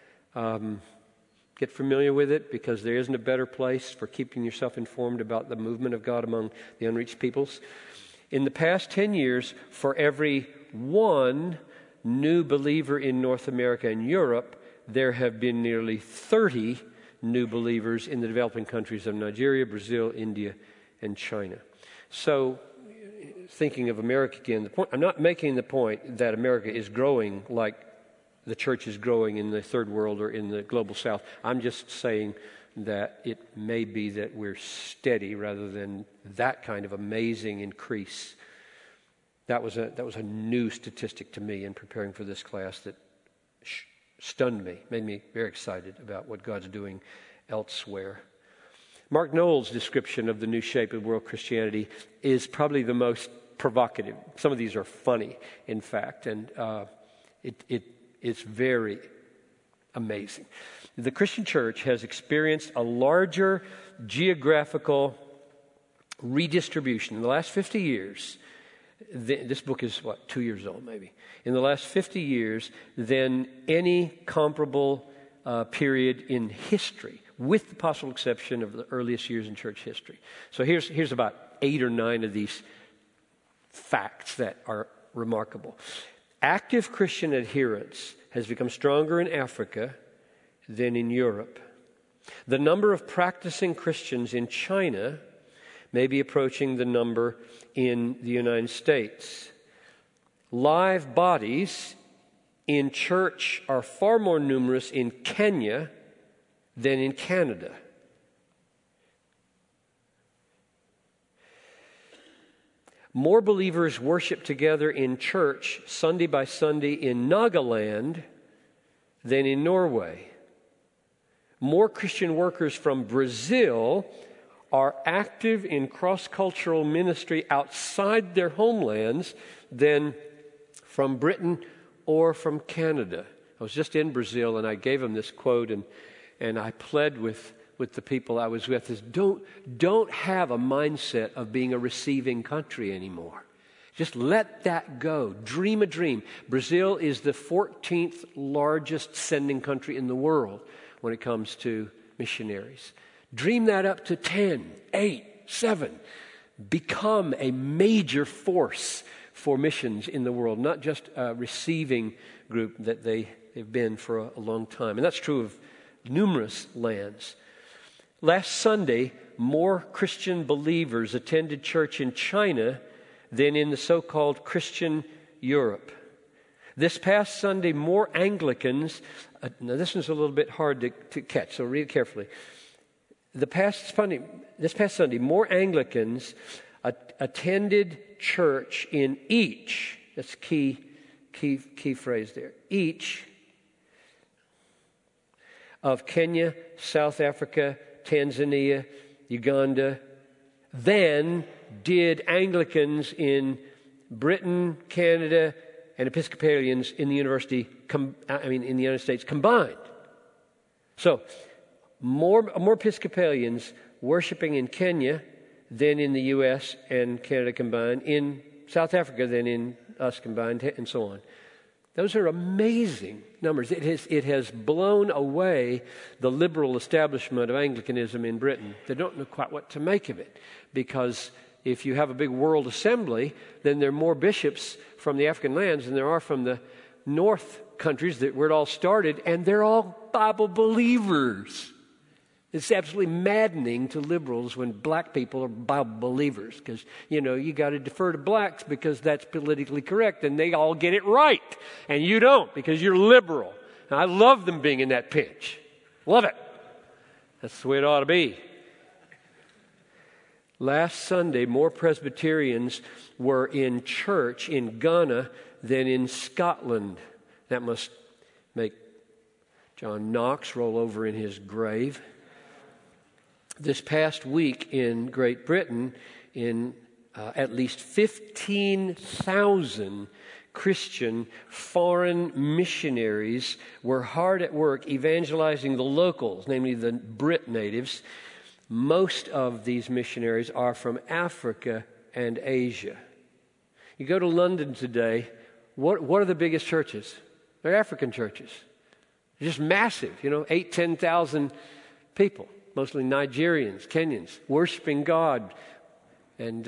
get familiar with it, because there isn't a better place for keeping yourself informed about the movement of God among the unreached peoples. In the past 10 years, for every one new believer in North America and Europe, there have been nearly 30 new believers in the developing countries of Nigeria, Brazil, India, and China. So, thinking of America again, I'm not making the point that America is growing like the church is growing in the third world or in the Global South. I'm just saying that it may be that we're steady rather than that kind of amazing increase. That was a new statistic to me in preparing for this class that stunned me, made me very excited about what God's doing elsewhere. Mark Noll's description of the new shape of world Christianity is probably the most provocative. Some of these are funny, in fact, and it's very amazing. The Christian church has experienced a larger geographical redistribution in the last 50 years. This book is, 2 years old maybe. In the last 50 years than any comparable period in history, with the possible exception of the earliest years in church history. So here's about 8 or 9 of these facts that are remarkable. Active Christian adherence has become stronger in Africa than in Europe. The number of practicing Christians in China may be approaching the number in the United States. Live bodies in church are far more numerous in Kenya than in Canada. More believers worship together in church Sunday by Sunday in Nagaland than in Norway. More Christian workers from Brazil are active in cross-cultural ministry outside their homelands than from Britain or from Canada. I was just in Brazil, and I gave them this quote, and I pled with the people I was with, is don't have a mindset of being a receiving country anymore. Just let that go. Dream a dream. Brazil is the 14th largest sending country in the world when it comes to missionaries. Dream that up to 10, 8, 7. Become a major force for missions in the world, not just a receiving group that they've been for a long time. And that's true of numerous lands. Last Sunday, more Christian believers attended church in China than in the so-called Christian Europe. This past Sunday, more Anglicans, now this one's a little bit hard to catch, so read it carefully. This past Sunday, more Anglicans attended church in each, that's key phrase there, each of Kenya, South Africa, Tanzania, Uganda, than did Anglicans in Britain, Canada, and Episcopalians in the in the United States combined. So, more Episcopalians worshiping in Kenya than in the U.S. and Canada combined, in South Africa than in us combined, and so on. Those are amazing numbers. It has blown away the liberal establishment of Anglicanism in Britain. They don't know quite what to make of it, because if you have a big world assembly, then there are more bishops from the African lands than there are from the north countries where it all started, and they're all Bible believers. It's absolutely maddening to liberals when black people are Bible believers, because, you got to defer to blacks because that's politically correct, and they all get it right, and you don't because you're liberal. And I love them being in that pinch. Love it. That's the way it ought to be. Last Sunday, more Presbyterians were in church in Ghana than in Scotland. That must make John Knox roll over in his grave. This past week in Great Britain, in at least 15,000 Christian foreign missionaries were hard at work evangelizing the locals, namely the Brit natives. Most of these missionaries are from Africa and Asia. You go to London today, what are the biggest churches? They're African churches. They're just massive, 8,000, 10,000 people. Mostly Nigerians, Kenyans, worshiping God. And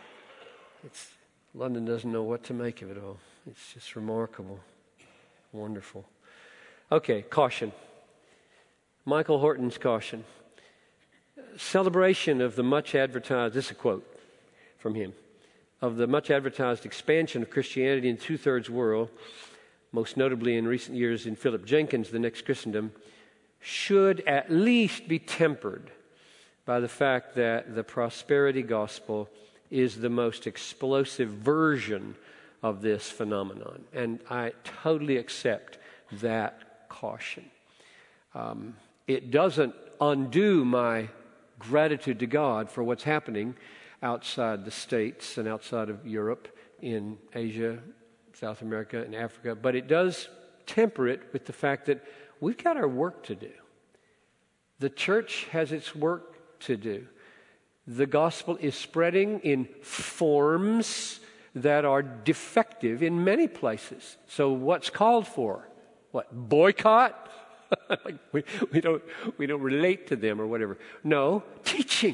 London doesn't know what to make of it all. It's just remarkable. Wonderful. Okay, caution. Michael Horton's caution. Celebration of the much advertised, this is a quote from him, of the much advertised expansion of Christianity in the two-thirds world, most notably in recent years in Philip Jenkins' The Next Christendom, should at least be tempered by the fact that the prosperity gospel is the most explosive version of this phenomenon. And I totally accept that caution. It doesn't undo my gratitude to God for what's happening outside the States and outside of Europe, in Asia, South America, and Africa, but it does temper it with the fact that we've got our work to do. The church has its work to do. The gospel is spreading in forms that are defective in many places. So what's called for? What? Boycott? we don't relate to them or whatever. No, teaching.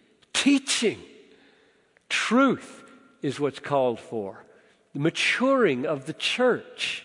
Truth is what's called for. The maturing of the church.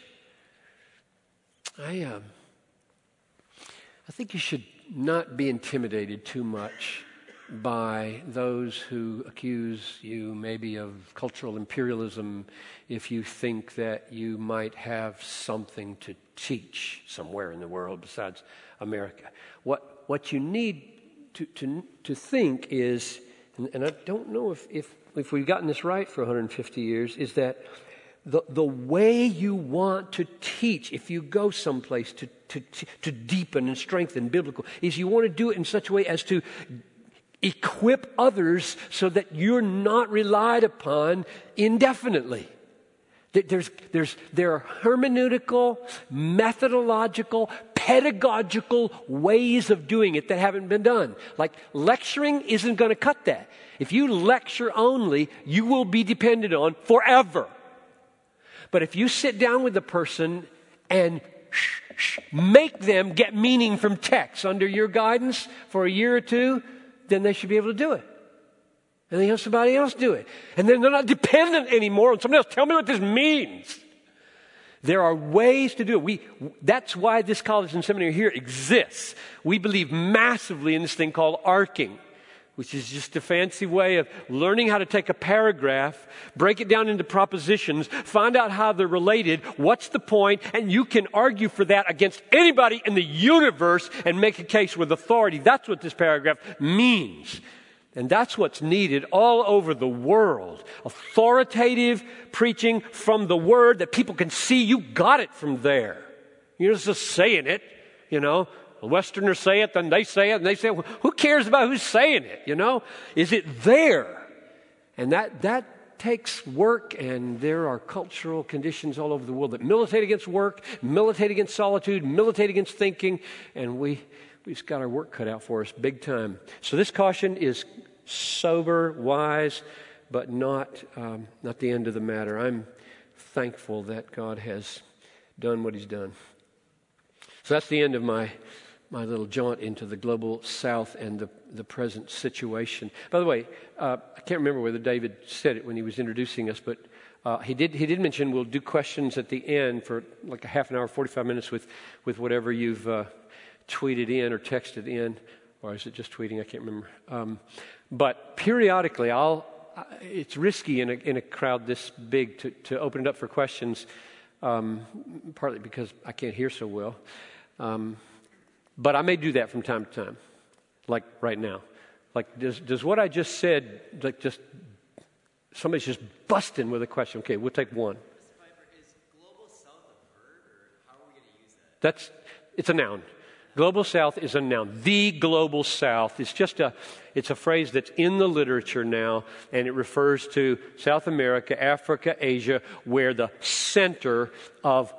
I think you should not be intimidated too much by those who accuse you maybe of cultural imperialism if you think that you might have something to teach somewhere in the world besides America. What you need to think is, and I don't know if we've gotten this right for 150 years, is that the way you want to teach, if you go someplace to deepen and strengthen biblical, is you want to do it in such a way as to equip others so that you're not relied upon indefinitely. There are hermeneutical, methodological, pedagogical ways of doing it that haven't been done. Like lecturing isn't going to cut that. If you lecture only, you will be depended on forever. But if you sit down with the person and make them get meaning from text under your guidance for a year or two, then they should be able to do it. And then have somebody else do it. And then they're not dependent anymore on somebody else. Tell me what this means. There are ways to do it. That's why this college and seminary here exists. We believe massively in this thing called arcing, which is just a fancy way of learning how to take a paragraph, break it down into propositions, find out how they're related, what's the point, and you can argue for that against anybody in the universe and make a case with authority. That's what this paragraph means. And that's what's needed all over the world. Authoritative preaching from the Word that people can see you got it from there. You're just saying it, you know. The Westerners say it, then they say it, and they say, well, who cares about who's saying it, you know? Is it there? And that takes work, and there are cultural conditions all over the world that militate against work, militate against solitude, militate against thinking, and we've got our work cut out for us big time. So this caution is sober, wise, but not the end of the matter. I'm thankful that God has done what He's done. So that's the end of my little jaunt into the global South and the present situation. By the way, I can't remember whether David said it when he was introducing us, but he did mention we'll do questions at the end for like a half an hour, 45 minutes with whatever you've tweeted in or texted in, or is it just tweeting? I can't remember. But periodically, it's risky in a crowd this big to open it up for questions, partly because I can't hear so well. But I may do that from time to time, like right now. Like, does what I just said, like just somebody's just busting with a question? Okay, we'll take one. Mr. Piper, is Global South a verb, or how are we going to use that? It's a noun. Global South is a noun. The Global South. It's a phrase that's in the literature now, and it refers to South America, Africa, Asia, where the center of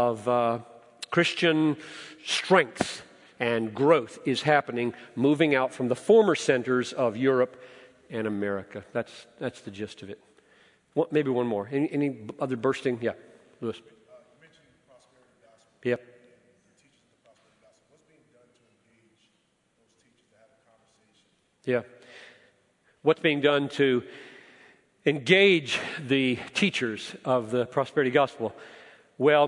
Christian strength and growth is happening, moving out from the former centers of Europe and America. That's the gist of it. Maybe one more. Any other bursting? Yeah, Lewis. You mentioned prosperity gospel. Yep. The teachers of the prosperity gospel. What's being done to engage those teachers to have a conversation? Yeah. What's being done to engage the teachers of the prosperity gospel? Well,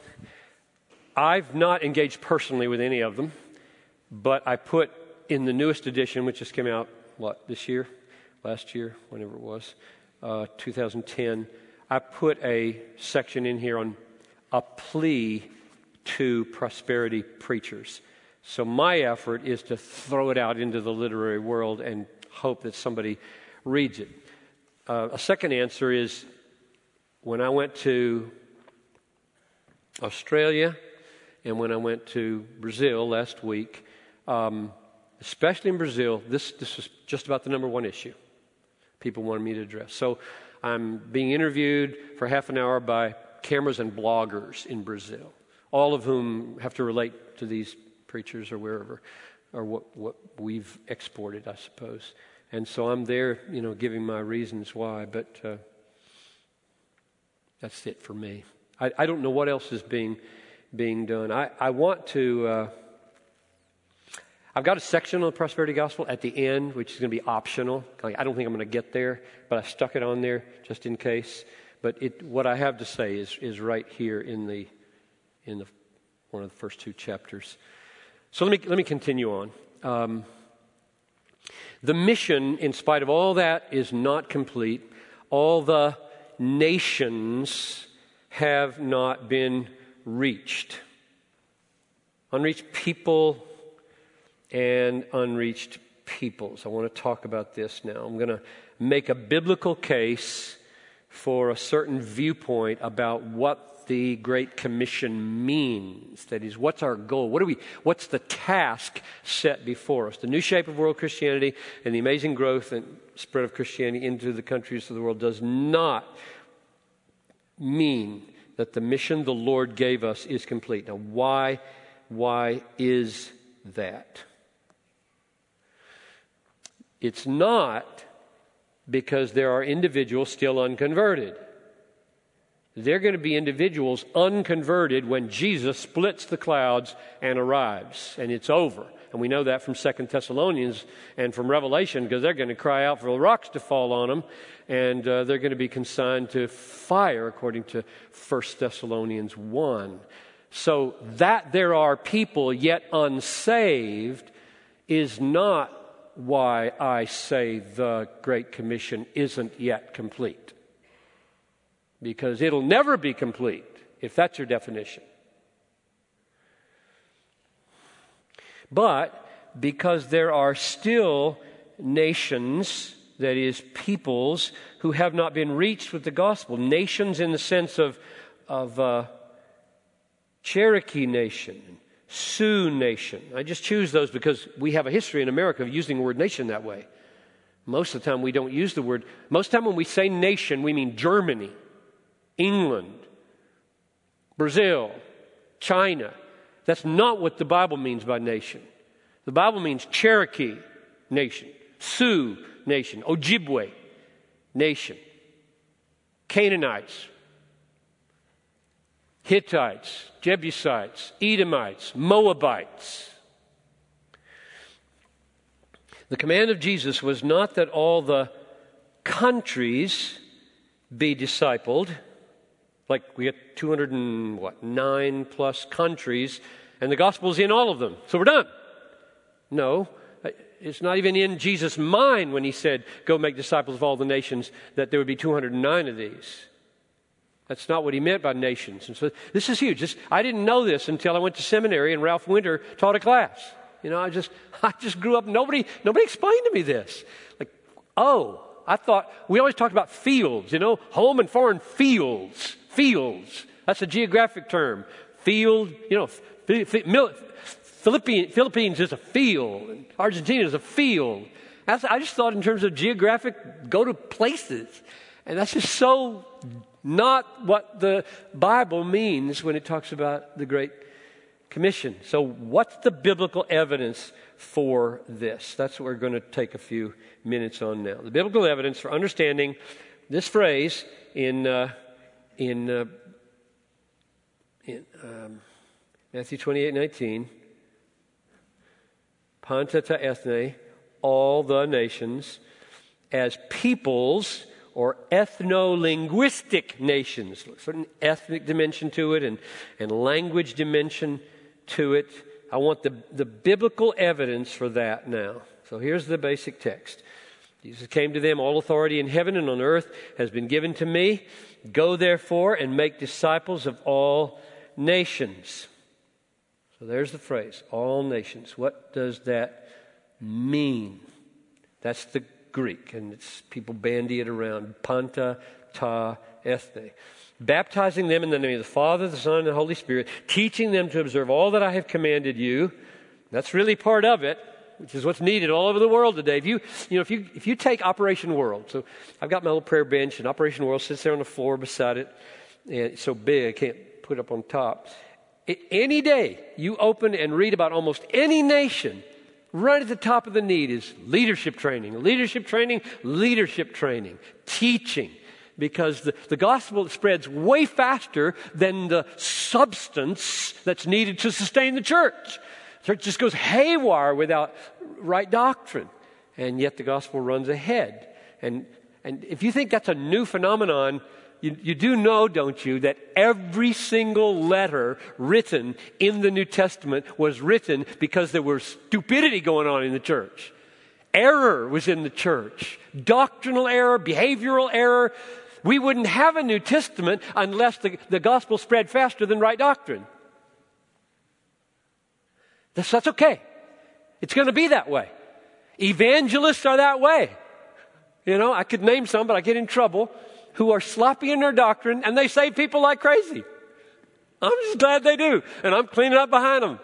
I've not engaged personally with any of them, but I put in the newest edition, which just came out, this year? Last year, whenever it was, 2010, I put a section in here on a plea to prosperity preachers. So my effort is to throw it out into the literary world and hope that somebody reads it. A second answer is when I went to Australia and when I went to Brazil last week, especially in Brazil, this was just about the number one issue people wanted me to address. So I'm being interviewed for half an hour by cameras and bloggers in Brazil, all of whom have to relate to these preachers or wherever, or what we've exported, I suppose. And so I'm there, giving my reasons why, but that's it for me. I don't know what else is being done. I want to... I've got a section on the prosperity gospel at the end, which is going to be optional. I don't think I'm going to get there, but I stuck it on there just in case. But what I have to say is right here in the one of the first two chapters. So let me continue on. The mission, in spite of all that, is not complete. All the nations have not been reached. Unreached people and unreached peoples. I want to talk about this now. I'm going to make a biblical case for a certain viewpoint about what the Great Commission means. That is, what's our goal? What's the task set before us? The new shape of world Christianity and the amazing growth and spread of Christianity into the countries of the world does not mean that the mission the Lord gave us is complete? Now, why is that? It's not because there are individuals still unconverted. There are going to be individuals unconverted when Jesus splits the clouds and arrives, and it's over. And we know that from 2 Thessalonians and from Revelation, because they're going to cry out for the rocks to fall on them, and they're going to be consigned to fire, according to 1 Thessalonians 1. So that there are people yet unsaved is not why I say the Great Commission isn't yet complete. Because it'll never be complete, if that's your definition. But because there are still nations, that is, peoples, who have not been reached with the gospel. Nations in the sense of Cherokee Nation, Sioux Nation. I just choose those because we have a history in America of using the word nation that way. Most of the time we don't use the word. Most of the time when we say nation, we mean Germany, England, Brazil, China. That's not what the Bible means by nation. The Bible means Cherokee nation, Sioux nation, Ojibwe nation, Canaanites, Hittites, Jebusites, Edomites, Moabites. The command of Jesus was not that all the countries be discipled. Like we got 209 plus countries, and the gospel's in all of them. So we're done. No, it's not even in Jesus' mind when he said, go make disciples of all the nations, that there would be 209 of these. That's not what he meant by nations. And so this is huge. I didn't know this until I went to seminary and Ralph Winter taught a class. You know, I just grew up, nobody explained to me this. Like, I thought, we always talked about fields, home and foreign fields. Fields. That's a geographic term. Field, Philippines is a field. And Argentina is a field. I just thought in terms of geographic, go to places. And that's just so not what the Bible means when it talks about the Great Commission. So what's the biblical evidence for this? That's what we're going to take a few minutes on now. The biblical evidence for understanding this phrase in Matthew 28:19, Panta ta ethne, all the nations, as peoples or ethno-linguistic nations. Certain ethnic dimension to it and language dimension to it. I want the biblical evidence for that now. So here's the basic text. Jesus came to them, all authority in heaven and on earth has been given to me. Go therefore and make disciples of all nations. So there's the phrase, all nations. What does that mean? That's the Greek, and it's people bandy it around. Panta ta ethne. Baptizing them in the name of the Father, the Son, and the Holy Spirit, teaching them to observe all that I have commanded you. That's really part of it, which is what's needed all over the world today. If you take Operation World, so I've got my little prayer bench, and Operation World sits there on the floor beside it, and it's so big I can't put it up on top. Any day you open and read about almost any nation, right at the top of the need is leadership training, teaching. Because the gospel spreads way faster than the substance that's needed to sustain the church. The church just goes haywire without right doctrine. And yet the gospel runs ahead. And if you think that's a new phenomenon, you do know, don't you, that every single letter written in the New Testament was written because there was stupidity going on in the church. Error was in the church. Doctrinal error, behavioral error. We wouldn't have a New Testament unless the gospel spread faster than right doctrine. That's okay. It's going to be that way. Evangelists are that way. I could name some, but I get in trouble, who are sloppy in their doctrine, and they save people like crazy. I'm just glad they do, and I'm cleaning up behind them.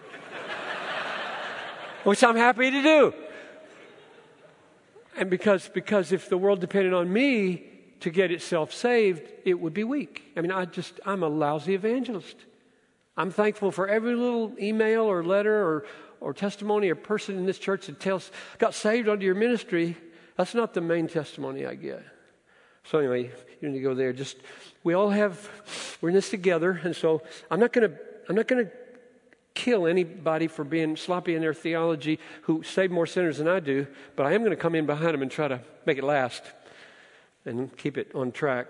Which I'm happy to do. And because if the world depended on me, to get itself saved, it would be weak. I mean, I'm a lousy evangelist. I'm thankful for every little email or letter or testimony or person in this church that tells, got saved under your ministry. That's not the main testimony I get. So anyway, you need to go there. We're in this together, and so I'm not going to kill anybody for being sloppy in their theology who save more sinners than I do, but I am going to come in behind them and try to make it last and keep it on track.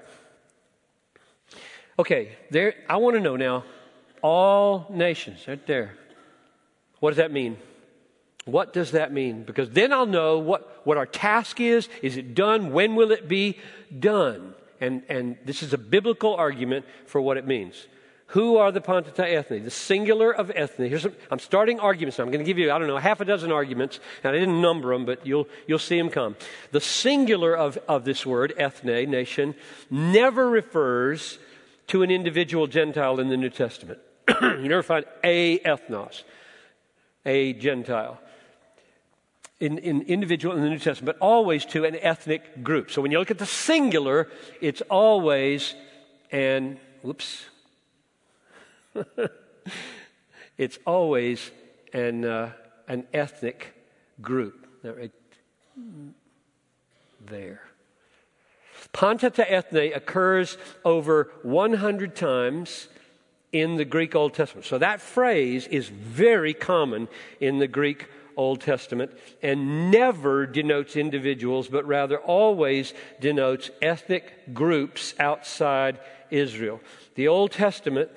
Okay, there. I want to know now, all nations, right there. What does that mean? What does that mean? Because then I'll know what our task is. Is it done? When will it be done? And this is a biblical argument for what it means. Who are the Pantata ethne? The singular of ethne. I'm starting arguments now. I'm going to give you, half a dozen arguments. And I didn't number them, but you'll see them come. The singular of this word, ethne, nation, never refers to an individual Gentile in the New Testament. You never find a ethnos, a Gentile, in individual in the New Testament, but always to an ethnic group. So when you look at the singular, it's always it's always an ethnic group. Right there. Pantata ethne occurs over 100 times in the Greek Old Testament. So that phrase is very common in the Greek Old Testament and never denotes individuals, but rather always denotes ethnic groups outside Israel. The Old Testament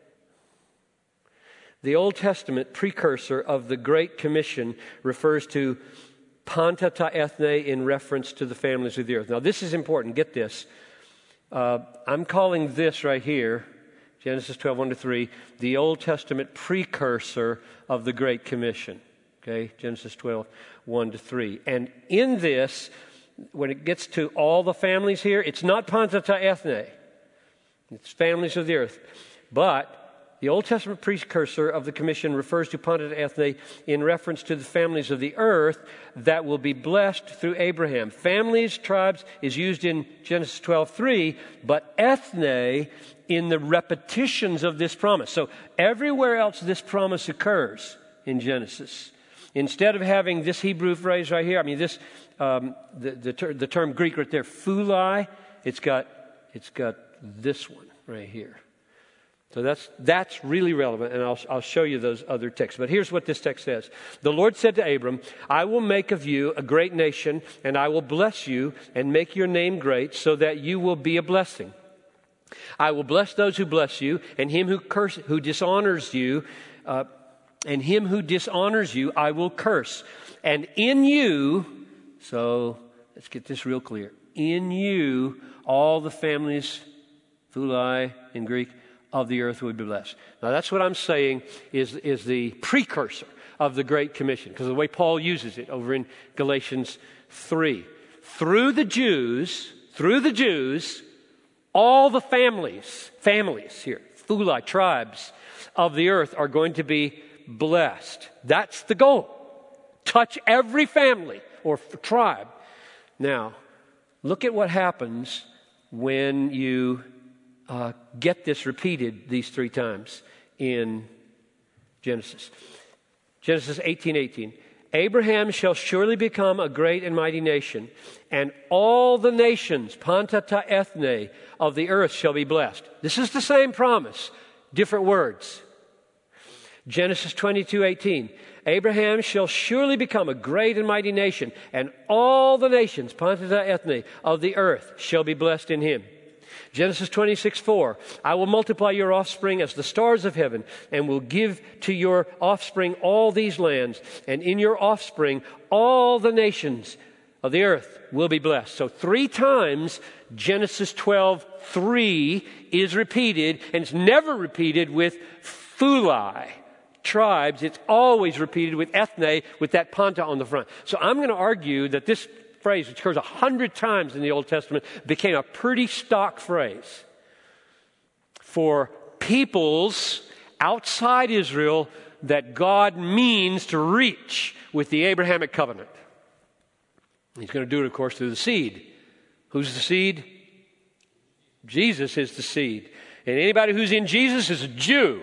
precursor of the Great Commission refers to Pantata ethne in reference to the families of the earth. Now this is important. Get this. I'm calling this right here, Genesis 12, 1-3, the Old Testament precursor of the Great Commission. Okay, Genesis 12, 1-3. And in this, when it gets to all the families here, it's not Pantata ethne. It's families of the earth. But the Old Testament precursor of the commission refers to Pantata ethne in reference to the families of the earth that will be blessed through Abraham. Families, tribes is used in Genesis 12:3, but ethne in the repetitions of this promise. So everywhere else this promise occurs in Genesis, instead of having this Hebrew phrase right here, this the term Greek right there, phulai, it's got this one right here. So that's really relevant, and I'll show you those other texts. But here's what this text says. The Lord said to Abram, I will make of you a great nation, and I will bless you and make your name great so that you will be a blessing. I will bless those who bless you, and him who dishonors you, I will curse. And in you, so let's get this real clear. In you, all the families, phulai in Greek, of the earth would be blessed. Now that's what I'm saying is the precursor of the Great Commission, because of the way Paul uses it over in Galatians 3. Through the Jews, all the families here, phulai, tribes of the earth are going to be blessed. That's the goal. Touch every family or tribe. Now, look at what happens when you get this repeated these 3 times in Genesis. Genesis 18:18. Abraham shall surely become a great and mighty nation, and all the nations, Pantata ethne, of the earth shall be blessed. This is the same promise, different words. Genesis 22:18. Abraham shall surely become a great and mighty nation, and all the nations, Pantata ethne, of the earth shall be blessed in him. Genesis 26:4. I will multiply your offspring as the stars of heaven, and will give to your offspring all these lands, and in your offspring all the nations of the earth will be blessed. So 3 times Genesis 12:3 is repeated, and it's never repeated with phulai, tribes. It's always repeated with ethne, with that panta on the front. So I'm going to argue that this phrase, which occurs 100 times in the Old Testament, became a pretty stock phrase for peoples outside Israel that God means to reach with the Abrahamic covenant. He's going to do it, of course, through the seed. Who's the seed? Jesus is the seed. And anybody who's in Jesus is a Jew.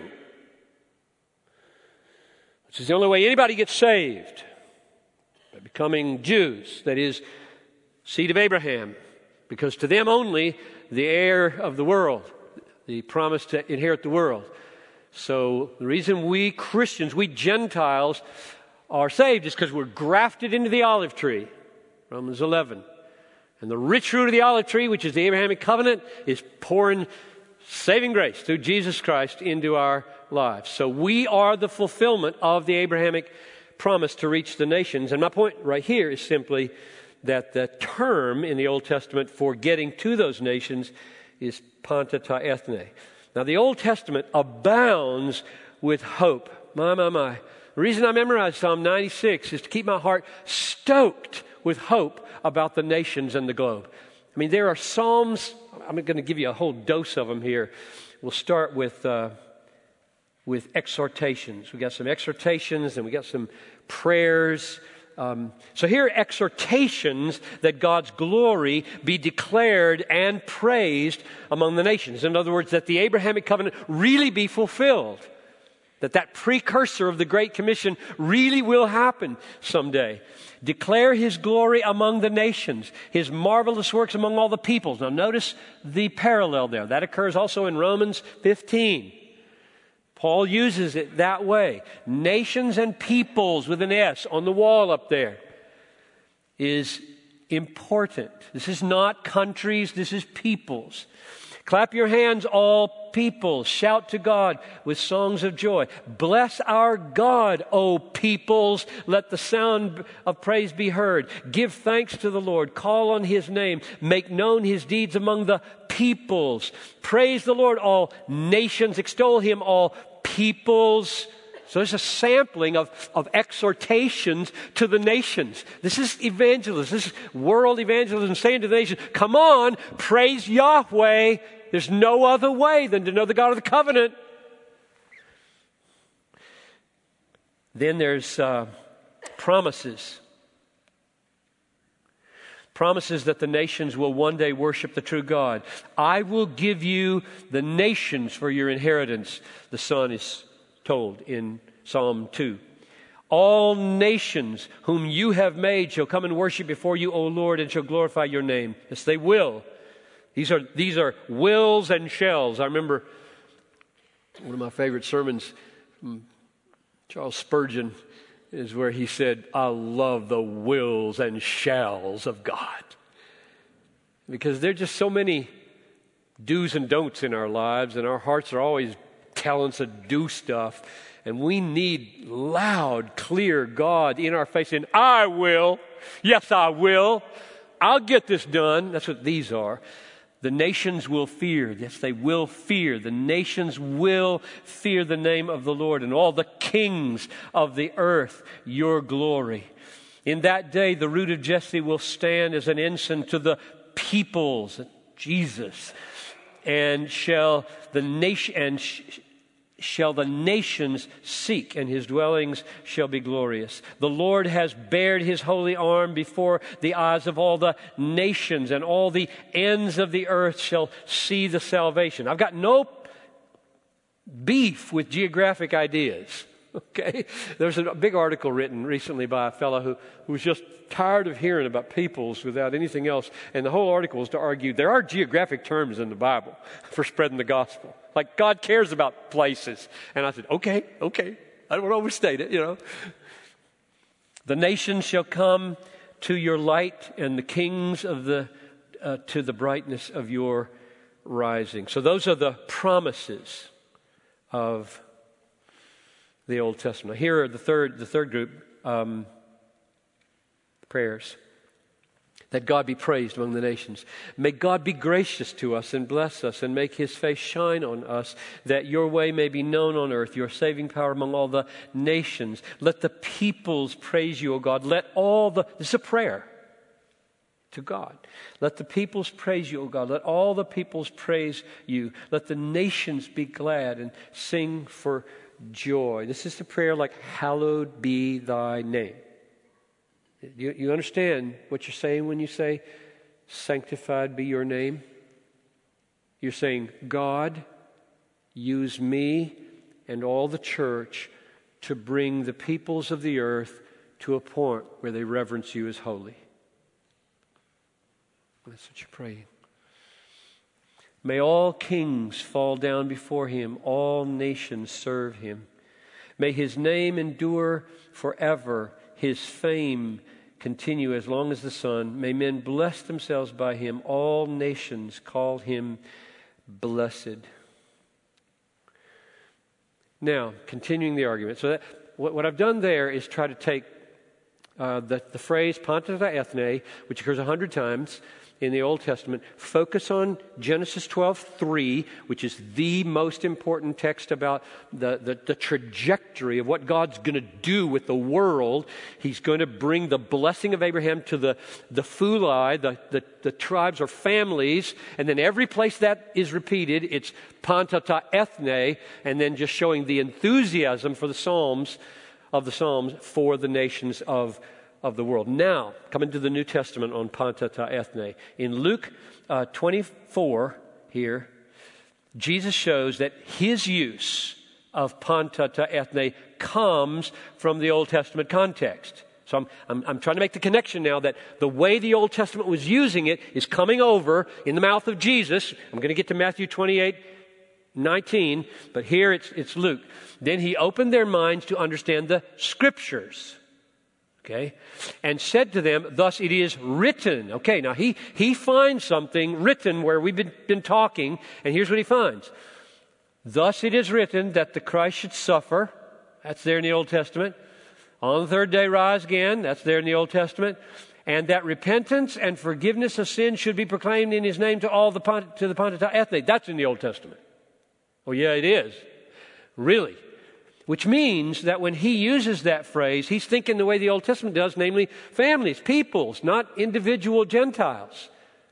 Which is the only way anybody gets saved. By becoming Jews. That is, seed of Abraham. Because to them only, the heir of the world. The promise to inherit the world. So the reason we Christians, we Gentiles, are saved is because we're grafted into the olive tree. Romans 11. And the rich fruit of the olive tree, which is the Abrahamic covenant, is pouring saving grace through Jesus Christ into our lives. So we are the fulfillment of the Abrahamic promise to reach the nations. And my point right here is simply that the term in the Old Testament for getting to those nations is panta ta ethne. Now the Old Testament abounds with hope. My. The reason I memorized Psalm 96 is to keep my heart stoked with hope about the nations and the globe. I mean, there are Psalms. I'm going to give you a whole dose of them here. We'll start with exhortations. We got some exhortations and we got some prayers. So here are exhortations that God's glory be declared and praised among the nations. In other words, that the Abrahamic covenant really be fulfilled. That precursor of the Great Commission really will happen someday. Declare His glory among the nations, His marvelous works among all the peoples. Now notice the parallel there. That occurs also in Romans 15. Paul uses it that way. Nations and peoples with an S on the wall up there is important. This is not countries, this is peoples. Clap your hands, all peoples. Shout to God with songs of joy. Bless our God, O peoples. Let the sound of praise be heard. Give thanks to the Lord. Call on His name. Make known His deeds among the peoples. Praise the Lord, all nations. Extol Him, all peoples. So there's a sampling of exhortations to the nations. This is evangelism. This is world evangelism, saying to the nations, come on, praise Yahweh. There's no other way than to know the God of the covenant. Then there's promises. Promises that the nations will one day worship the true God. I will give you the nations for your inheritance, the Son is told in Psalm 2. All nations whom you have made shall come and worship before you, O Lord, and shall glorify your name. Yes, they will. These are wills and shells. I remember one of my favorite sermons from Charles Spurgeon is where he said, I love the wills and shells of God. Because there are just so many do's and don'ts in our lives, and our hearts are always telling us to do stuff. And we need loud, clear God in our face saying, I will. Yes, I will. I'll get this done. That's what these are. The nations will fear. Yes, they will fear. The nations will fear the name of the Lord, and all the kings of the earth your glory. In that day, the root of Jesse will stand as an ensign to the peoples, Jesus, and shall the nations seek, and his dwellings shall be glorious. The Lord has bared his holy arm before the eyes of all the nations, and all the ends of the earth shall see the salvation. I've got no beef with geographic ideas. Okay? There's a big article written recently by a fellow who was just tired of hearing about peoples without anything else. And the whole article is to argue there are geographic terms in the Bible for spreading the gospel. Like God cares about places. And I said, okay. I don't want to overstate it, you know. The nations shall come to your light, and the kings of to the brightness of your rising. So those are the promises of the Old Testament. Here are the third group, prayers. That God be praised among the nations. May God be gracious to us and bless us and make his face shine on us, that your way may be known on earth, your saving power among all the nations. Let the peoples praise you, O God. This is a prayer to God. Let the peoples praise you, O God. Let all the peoples praise you. Let the nations be glad and sing for joy. This is the prayer like, hallowed be thy name. You understand what you're saying when you say, sanctified be your name? You're saying, God, use me and all the church to bring the peoples of the earth to a point where they reverence you as holy. That's what you're praying. May all kings fall down before him, all nations serve him. May his name endure forever, his fame continue as long as the sun. May men bless themselves by him, all nations call him blessed. Now, continuing the argument. So that, what I've done there is try to take the phrase panta ta ethne, which occurs 100 times in the Old Testament, focus on Genesis 12:3, which is the most important text about the trajectory of what God's going to do with the world. He's going to bring the blessing of Abraham to the Fulai, the tribes or families, and then every place that is repeated, it's panta ta ethne, and then just showing the enthusiasm for the Psalms for the nations of the world. Now, coming to the New Testament on panta ta ethne. In Luke 24 here, Jesus shows that his use of panta ta ethne comes from the Old Testament context. So I'm trying to make the connection now that the way the Old Testament was using it is coming over in the mouth of Jesus. I'm going to get to Matthew 28:19, but here it's Luke. Then he opened their minds to understand the Scriptures. Okay, and said to them, thus it is written. Okay, now he finds something written where we've been talking, and here's what he finds. Thus it is written that the Christ should suffer. That's there in the Old Testament. On the third day rise again. That's there in the Old Testament. And that repentance and forgiveness of sin should be proclaimed in his name to the panta ta ethne. That's in the Old Testament. Oh yeah, it is. Really. Which means that when he uses that phrase, he's thinking the way the Old Testament does, namely families, peoples, not individual Gentiles.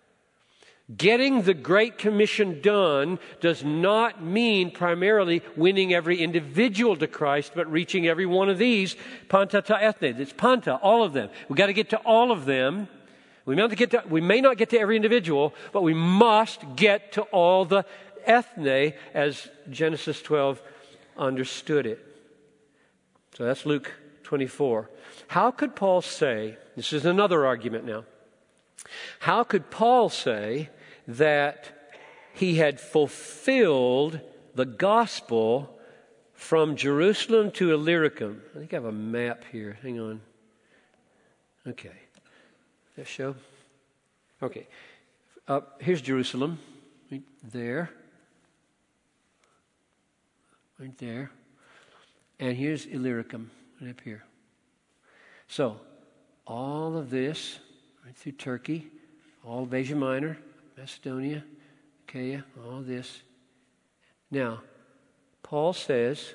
Getting the Great Commission done does not mean primarily winning every individual to Christ, but reaching every one of these, panta ta ethne. It's panta, all of them. We've got to get to all of them. We may not get to every individual, but we must get to all the ethne as Genesis 12 understood it. So that's Luke 24. How could Paul say, this is another argument now, how could Paul say that he had fulfilled the gospel from Jerusalem to Illyricum? I think I have a map here. Hang on. Okay. Does that show? Okay. Here's Jerusalem. Right there. Right there. And here's Illyricum, right up here. So, all of this, right through Turkey, all of Asia Minor, Macedonia, Achaia, all this. Now, Paul says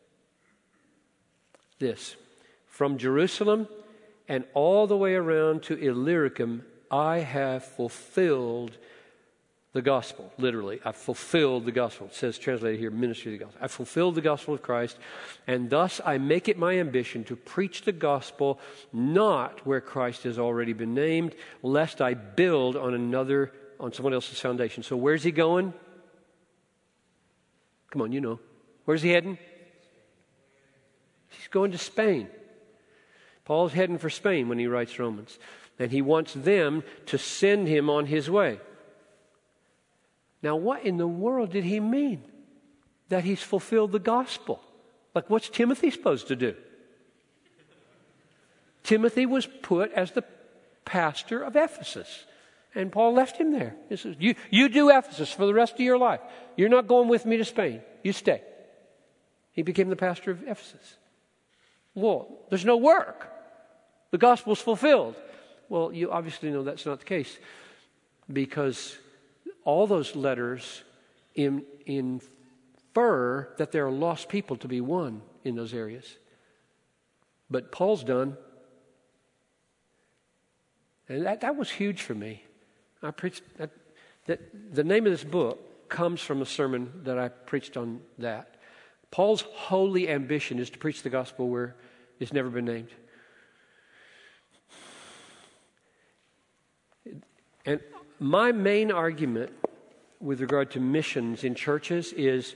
this, from Jerusalem and all the way around to Illyricum, I have fulfilled the gospel, literally. I've fulfilled the gospel. It says, translated here, ministry of the gospel. I've fulfilled the gospel of Christ, and thus I make it my ambition to preach the gospel not where Christ has already been named, lest I build on someone else's foundation. So where's he going? Come on, you know. Where's he heading? He's going to Spain. Paul's heading for Spain when he writes Romans. And he wants them to send him on his way. Now, what in the world did he mean? That he's fulfilled the gospel. Like, what's Timothy supposed to do? Timothy was put as the pastor of Ephesus. And Paul left him there. He says, you do Ephesus for the rest of your life. You're not going with me to Spain. You stay. He became the pastor of Ephesus. Well, there's no work. The gospel's fulfilled. Well, you obviously know that's not the case. Because all those letters infer that there are lost people to be won in those areas. But Paul's done. And that was huge for me. I preached that the name of this book comes from a sermon that I preached on that. Paul's holy ambition is to preach the gospel where it's never been named. And my main argument with regard to missions in churches is,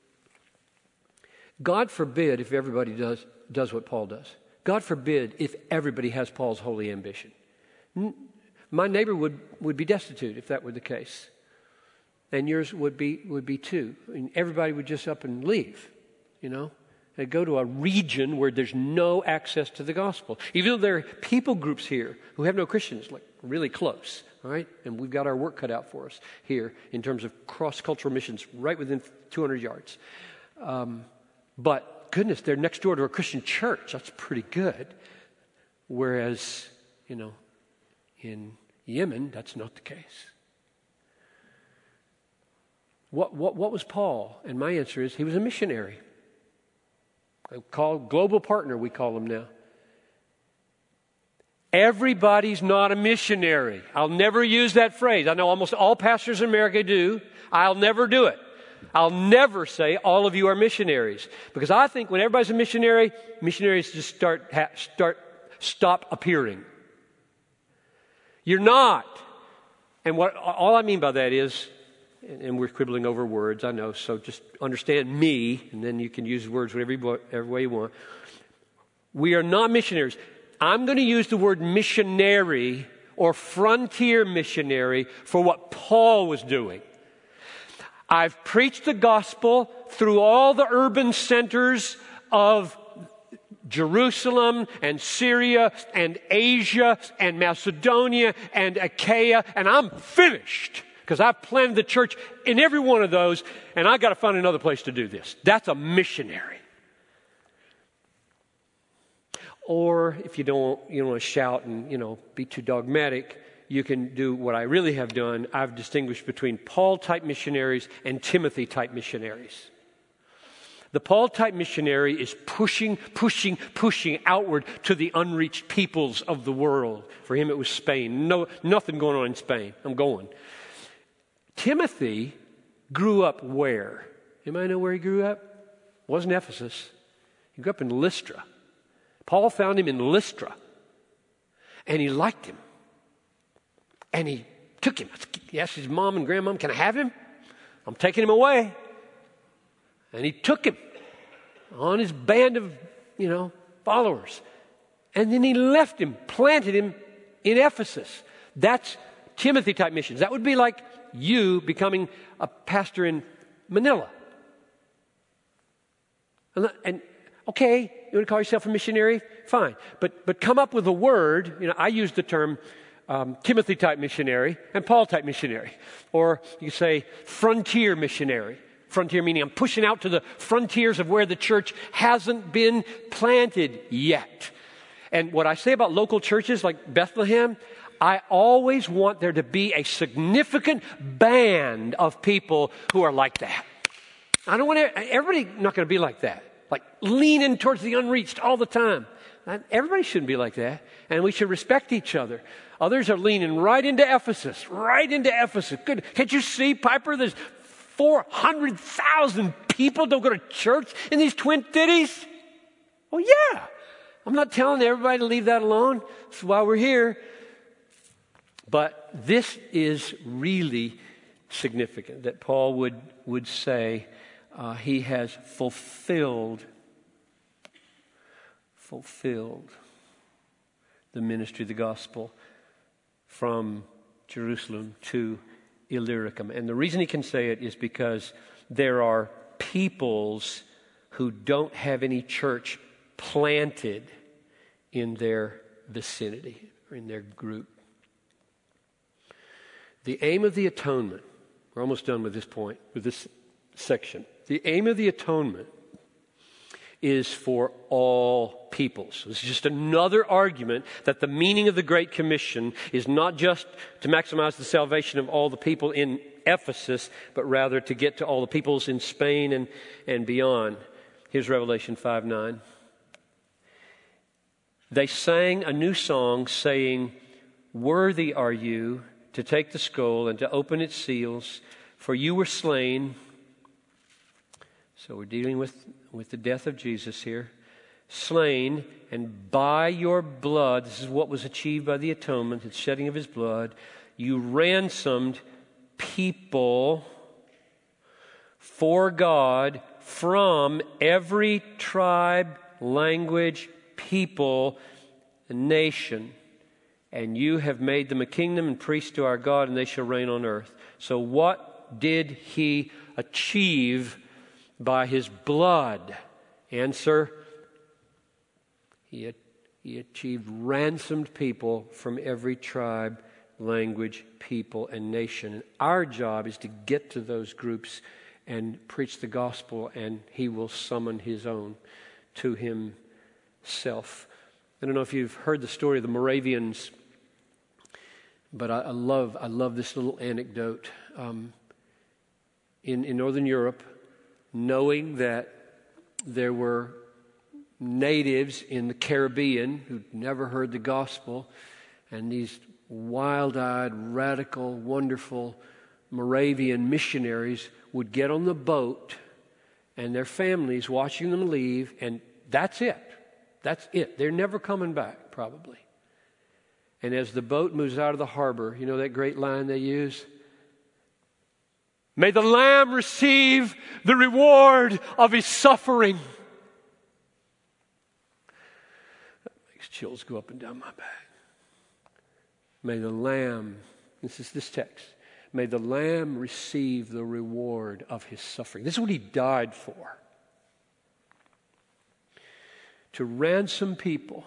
God forbid if everybody does what Paul does. God forbid if everybody has Paul's holy ambition. My neighbor would be destitute if that were the case. And yours would be too. I mean, everybody would just up and leave, you know. They'd go to a region where there's no access to the gospel. Even though there are people groups here who have no Christians, like really close, all right? And we've got our work cut out for us here in terms of cross-cultural missions right within 200 yards. But goodness, they're next door to a Christian church. That's pretty good. Whereas, you know, in Yemen, that's not the case. What was Paul? And my answer is he was a missionary. Global partner, we call him now. Everybody's not a missionary. I'll never use that phrase. I know almost all pastors in America do. I'll never do it. I'll never say all of you are missionaries. Because I think when everybody's a missionary, missionaries just stop appearing. You're not. And all I mean by that is, and we're quibbling over words, I know, so just understand me, and then you can use words whatever way you want. We are not missionaries. I'm going to use the word missionary or frontier missionary for what Paul was doing. I've preached the gospel through all the urban centers of Jerusalem and Syria and Asia and Macedonia and Achaia, and I'm finished. Because I've planted the church in every one of those, and I've got to find another place to do this. That's a missionary. Or if you don't want to shout and, be too dogmatic, you can do what I really have done. I've distinguished between Paul-type missionaries and Timothy-type missionaries. The Paul-type missionary is pushing outward to the unreached peoples of the world. For him, it was Spain. No, nothing going on in Spain. I'm going. Timothy grew up where? Anybody know where he grew up? It wasn't Ephesus. He grew up in Lystra. Paul found him in Lystra. And he liked him. And he took him. He asked his mom and grandmom, "Can I have him? I'm taking him away." And he took him on his band of, followers. And then he left him, planted him in Ephesus. That's Timothy-type missions. That would be like you becoming a pastor in Manila. And okay, you want to call yourself a missionary? Fine. But come up with a word. I use the term Timothy-type missionary and Paul-type missionary. Or you say frontier missionary. Frontier meaning I'm pushing out to the frontiers of where the church hasn't been planted yet. And what I say about local churches like Bethlehem, I always want there to be a significant band of people who are like that. I don't want everybody not going to be like that. Like leaning towards the unreached all the time. Everybody shouldn't be like that. And we should respect each other. Others are leaning right into Ephesus. Good. Can't you see, Piper? There's 400,000 people don't go to church in these Twin Cities. Oh yeah. I'm not telling everybody to leave that alone. That's why we're here. But this is really significant that Paul would say he has fulfilled the ministry of the gospel from Jerusalem to Illyricum. And the reason he can say it is because there are peoples who don't have any church planted in their vicinity or in their group. The aim of the atonement, we're almost done with this point, with this section. The aim of the atonement is for all peoples. This is just another argument that the meaning of the Great Commission is not just to maximize the salvation of all the people in Ephesus, but rather to get to all the peoples in Spain and beyond. Here's Revelation 5:9. They sang a new song saying, "Worthy are you to take the scroll and to open its seals, for you were slain." So we're dealing with the death of Jesus here. Slain, and by your blood, this is what was achieved by the atonement, the shedding of his blood, you ransomed people for God from every tribe, language, people, and nation. And you have made them a kingdom and priests to our God, and they shall reign on earth. So what did he achieve by his blood? Answer, he achieved ransomed people from every tribe, language, people, and nation. And our job is to get to those groups and preach the gospel, and he will summon his own to himself. I don't know if you've heard the story of the Moravians, but I love this little anecdote. In Northern Europe, knowing that there were natives in the Caribbean who'd never heard the gospel, and these wild-eyed, radical, wonderful Moravian missionaries would get on the boat, and their families watching them leave, and that's it. That's it. They're never coming back, probably. And as the boat moves out of the harbor, you know that great line they use? May the Lamb receive the reward of his suffering. That makes chills go up and down my back. May the Lamb, this is this text, may the Lamb receive the reward of his suffering. This is what he died for. To ransom people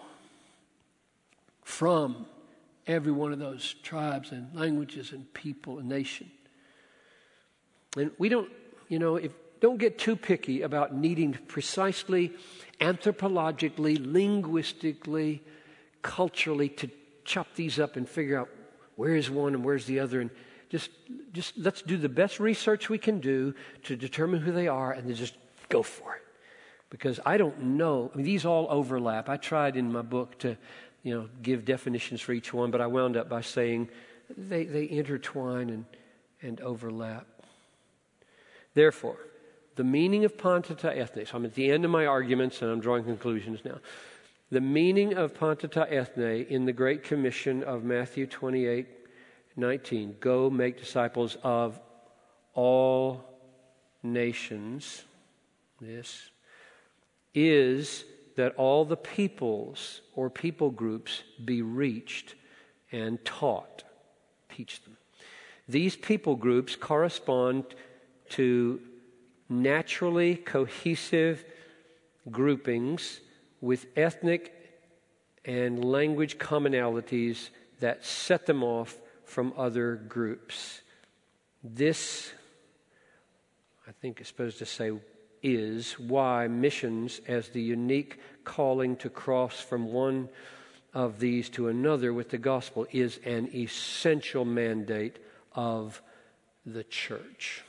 from every one of those tribes and languages and people and nation. And we don't get too picky about needing to precisely, anthropologically, linguistically, culturally to chop these up and figure out where is one and where's the other, and just let's do the best research we can do to determine who they are, and then just go for it. Because I don't know, these all overlap. I tried in my book to, give definitions for each one, but I wound up by saying they intertwine and overlap. Therefore, the meaning of Pantata ethne, so I'm at the end of my arguments and I'm drawing conclusions now. The meaning of Pantata ethne in the Great Commission of Matthew 28:19, go make disciples of all nations, this is that all the peoples or people groups be reached and taught. Teach them. These people groups correspond to naturally cohesive groupings with ethnic and language commonalities that set them off from other groups. This, I think, is supposed to say, is why missions, as the unique calling to cross from one of these to another with the gospel, is an essential mandate of the church.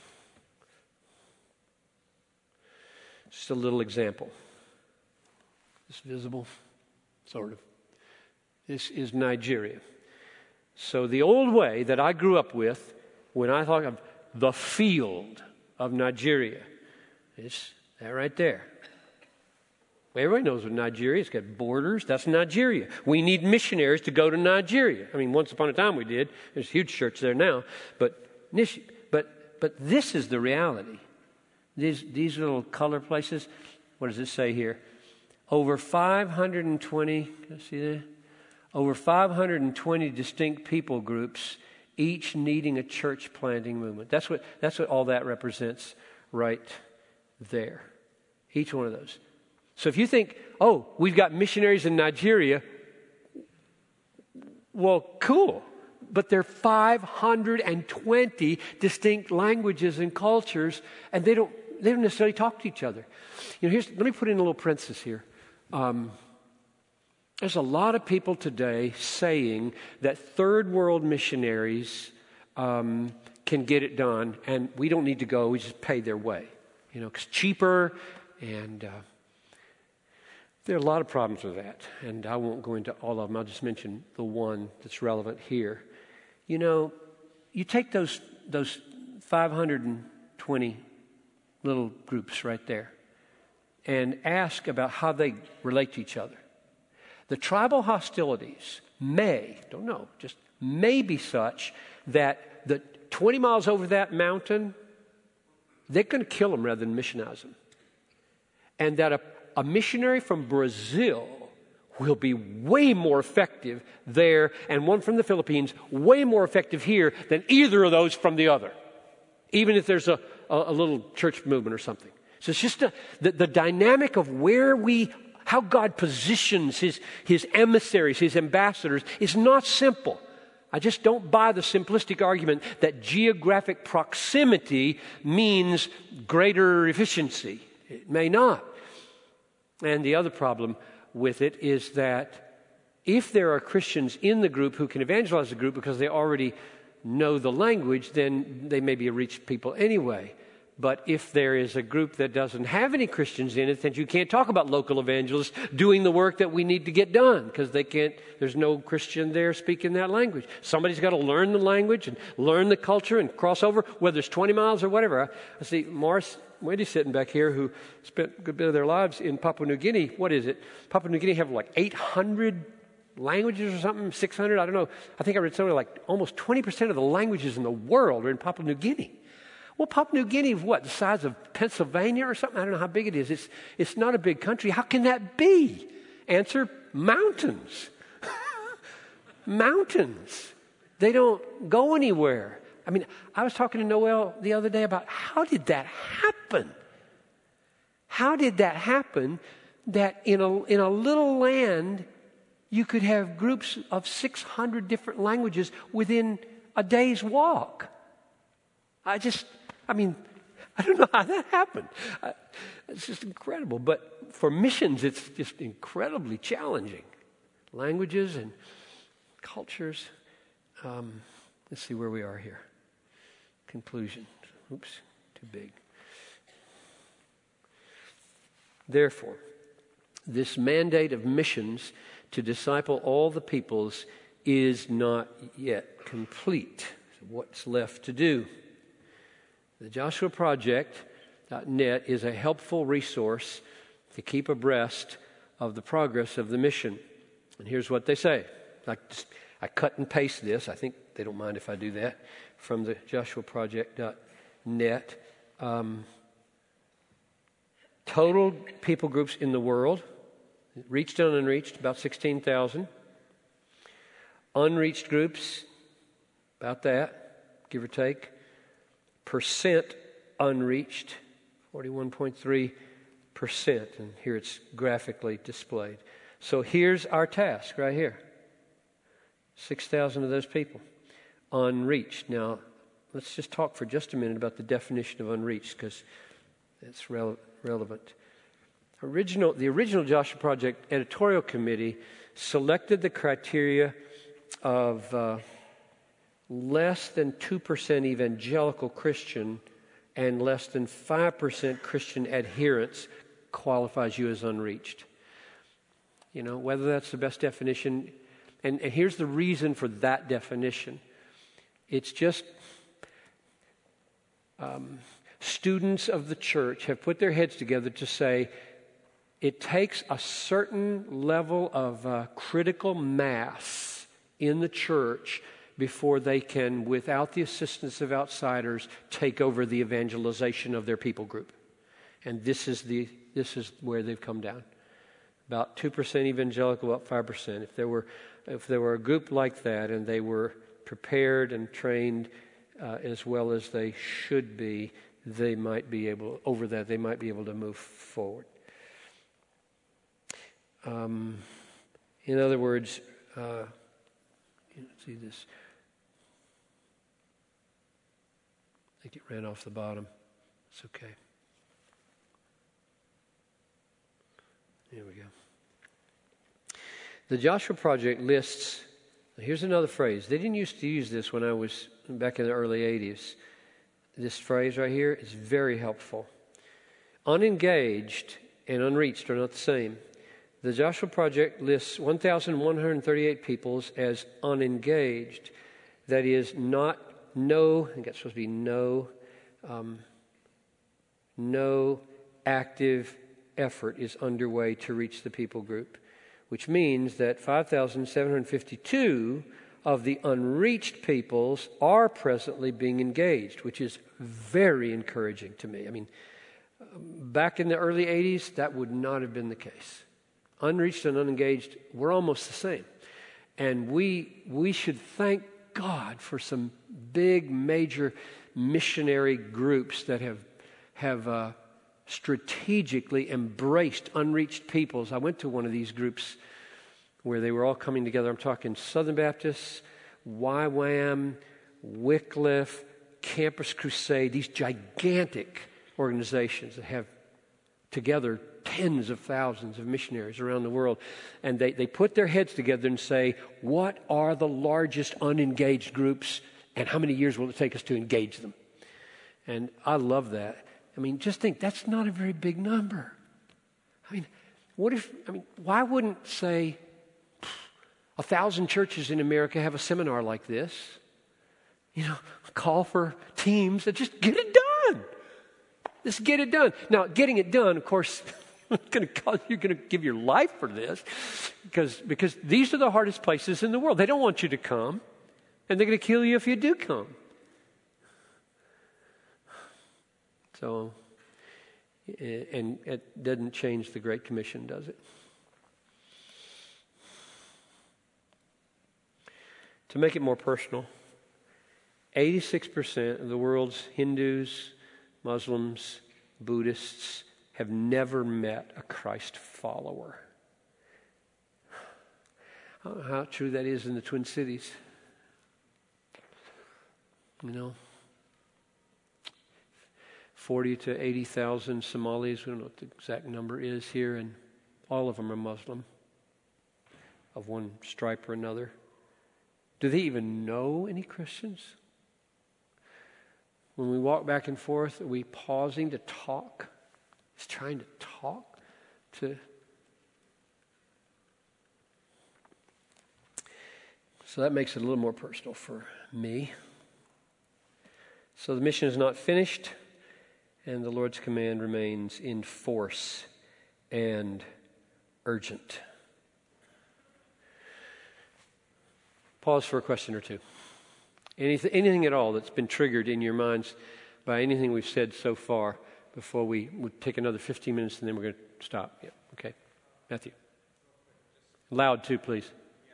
Just a little example. Is this visible? Sort of. This is Nigeria. So the old way that I grew up with, when I thought of the field of Nigeria, it's that right there. Everybody knows what Nigeria is. It's got borders. That's Nigeria. We need missionaries to go to Nigeria. Once upon a time we did. There's a huge church there now. But this is the reality. These little color places, what does it say here? Over 520, see that? Over 520 distinct people groups, each needing a church planting movement. That's what all that represents right there. Each one of those. So if you think, we've got missionaries in Nigeria, well, cool. But there are 520 distinct languages and cultures, and they don't necessarily talk to each other. Let me put in a little parenthesis here. There's a lot of people today saying that third world missionaries can get it done, and we don't need to go, we just pay their way. It's cheaper, and there are a lot of problems with that, and I won't go into all of them. I'll just mention the one that's relevant here. You take those 520 little groups right there and ask about how they relate to each other. The tribal hostilities may be such that the 20 miles over that mountain, they're going to kill them rather than missionize them. And that a missionary from Brazil will be way more effective there, and one from the Philippines way more effective here than either of those from the other, even if there's a little church movement or something. So it's just the dynamic of how God positions his emissaries, his ambassadors, is not simple. I just don't buy the simplistic argument that geographic proximity means greater efficiency. It may not. And the other problem with it is that if there are Christians in the group who can evangelize the group because they already know the language, then they may be reached people anyway. But if there is a group that doesn't have any Christians in it, then you can't talk about local evangelists doing the work that we need to get done because there's no Christian there speaking that language. Somebody's got to learn the language and learn the culture and cross over, whether it's 20 miles or whatever. I see Morris Wendy's sitting back here who spent a good bit of their lives in Papua New Guinea. What is it? Papua New Guinea have like 800 languages or something, 600, I don't know. I think I read somewhere like almost 20% of the languages in the world are in Papua New Guinea. Well, Papua New Guinea is what, the size of Pennsylvania or something? I don't know how big it is. It's not a big country. How can that be? Answer, mountains. Mountains. They don't go anywhere. I mean, I was talking to Noel the other day about how did that happen? How did that happen that in a little land you could have groups of 600 different languages within a day's walk? I don't know how that happened. It's just incredible. But for missions, it's just incredibly challenging. Languages and cultures. Let's see where we are here. Conclusion. Oops, too big. Therefore, this mandate of missions to disciple all the peoples is not yet complete. So what's left to do? The Joshua Project.net is a helpful resource to keep abreast of the progress of the mission. And here's what they say. I cut and paste this. I think they don't mind if I do that from the Joshua Project.net. Total people groups in the world, reached and unreached, about 16,000. Unreached groups, about that, give or take. Percent unreached, 41.3%. And here it's graphically displayed. So here's our task right here. 6,000 of those people unreached. Now, let's just talk for just a minute about the definition of unreached because it's relevant. The original Joshua Project editorial committee selected the criteria of less than 2% evangelical Christian and less than 5% Christian adherence qualifies you as unreached. You know, whether that's the best definition, and here's the reason for that definition. It's just students of the church have put their heads together to say it takes a certain level of critical mass in the church before they can, without the assistance of outsiders, take over the evangelization of their people group. And this is where they've come down. About 2% evangelical, about 5%. If there were a group like that and they were prepared and trained as well as they should be, they might be able to move forward. In other words, let's see this. I think it ran off the bottom. It's okay. Here we go. The Joshua Project lists, here's another phrase. They didn't used to use this when I was back in the early 80s. This phrase right here is very helpful. Unengaged and unreached are not the same. The Joshua Project lists 1,138 peoples as unengaged. That is no active effort is underway to reach the people group, which means that 5,752 of the unreached peoples are presently being engaged, which is very encouraging to me. I mean, back in the early 80s, that would not have been the case. Unreached and unengaged, we're almost the same. And we should thank God for some big, major missionary groups that have strategically embraced unreached peoples. I went to one of these groups where they were all coming together. I'm talking Southern Baptists, YWAM, Wycliffe, Campus Crusade, these gigantic organizations that have together tens of thousands of missionaries around the world. And they put their heads together and say, what are the largest unengaged groups and how many years will it take us to engage them? And I love that. I mean, just think, that's not a very big number. I mean, why wouldn't, say, 1,000 churches in America have a seminar like this? You know, call for teams that just get it done. Just get it done. Now, getting it done, of course, you're going to give your life for this because these are the hardest places in the world. They don't want you to come, and they're going to kill you if you do come. So, and it doesn't change the Great Commission, does it? To make it more personal, 86% of the world's Hindus, Muslims, Buddhists have never met a Christ follower. I don't know how true that is in the Twin Cities. You know, 40 to 80,000 Somalis, we don't know what the exact number is here, and all of them are Muslim of one stripe or another. Do they even know any Christians? When we walk back and forth, are we pausing to talk? Just trying to talk to... So that makes it a little more personal for me. So the mission is not finished, and the Lord's command remains in force and urgent. Pause for a question or two. Anything at all that's been triggered in your minds by anything we've said so far before we take another 15 minutes and then we're going to stop. Yeah, okay. Matthew. Loud too, please.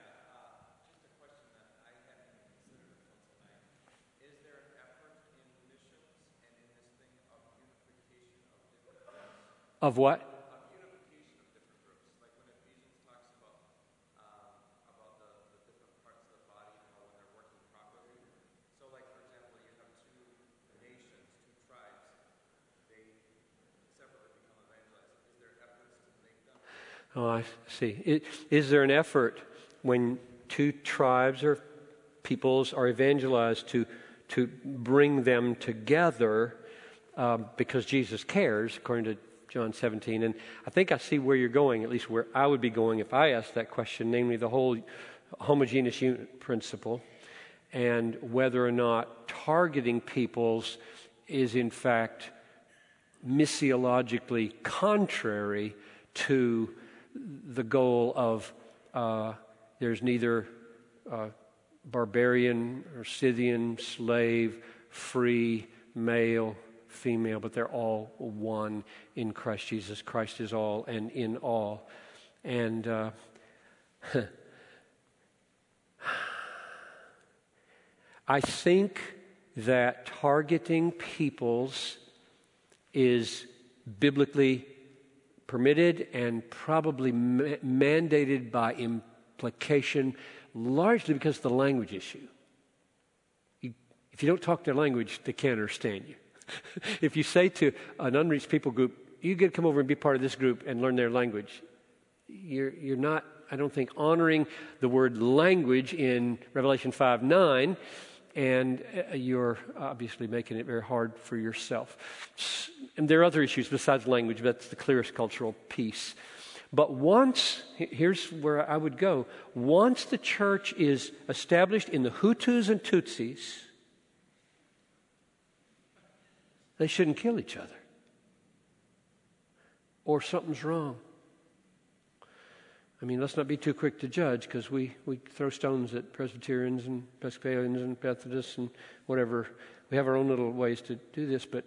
Of what? Of unification of different groups. Like when Ephesians talks about the different parts of the body and how when they're working properly. So like, for example, you have two nations, two tribes. They separately become evangelized. Is there efforts to make them? Oh, I see. Is there an effort when two tribes or peoples are evangelized to bring them together because Jesus cares, according to John 17, and I think I see where you're going, at least where I would be going if I asked that question, namely the whole homogeneous unit principle, and whether or not targeting peoples is in fact missiologically contrary to the goal of there's neither barbarian or Scythian, slave, free, male, female, but they're all one in Christ Jesus. Christ is all and in all. And I think that targeting peoples is biblically permitted and probably mandated by implication, largely because of the language issue. If you don't talk their language, they can't understand you. If you say to an unreached people group, you get to come over and be part of this group and learn their language, you're not, I don't think, honoring the word language in Revelation 5:9, and you're obviously making it very hard for yourself. And there are other issues besides language, but that's the clearest cultural piece. But here's where I would go, once the church is established in the Hutus and Tutsis, they shouldn't kill each other. Or something's wrong. I mean, let's not be too quick to judge, because we throw stones at Presbyterians and Episcopalians and Methodists and whatever. We have our own little ways to do this, but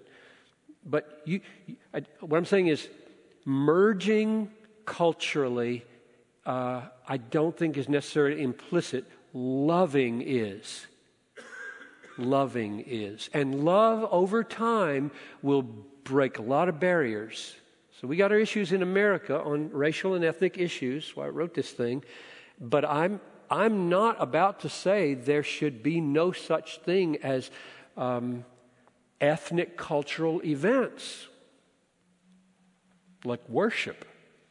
what I'm saying is merging culturally, I don't think is necessarily implicit. Loving is. Loving is. And love over time will break a lot of barriers. So we got our issues in America on racial and ethnic issues. That's why I wrote this thing. But I'm not about to say there should be no such thing as ethnic cultural events like worship,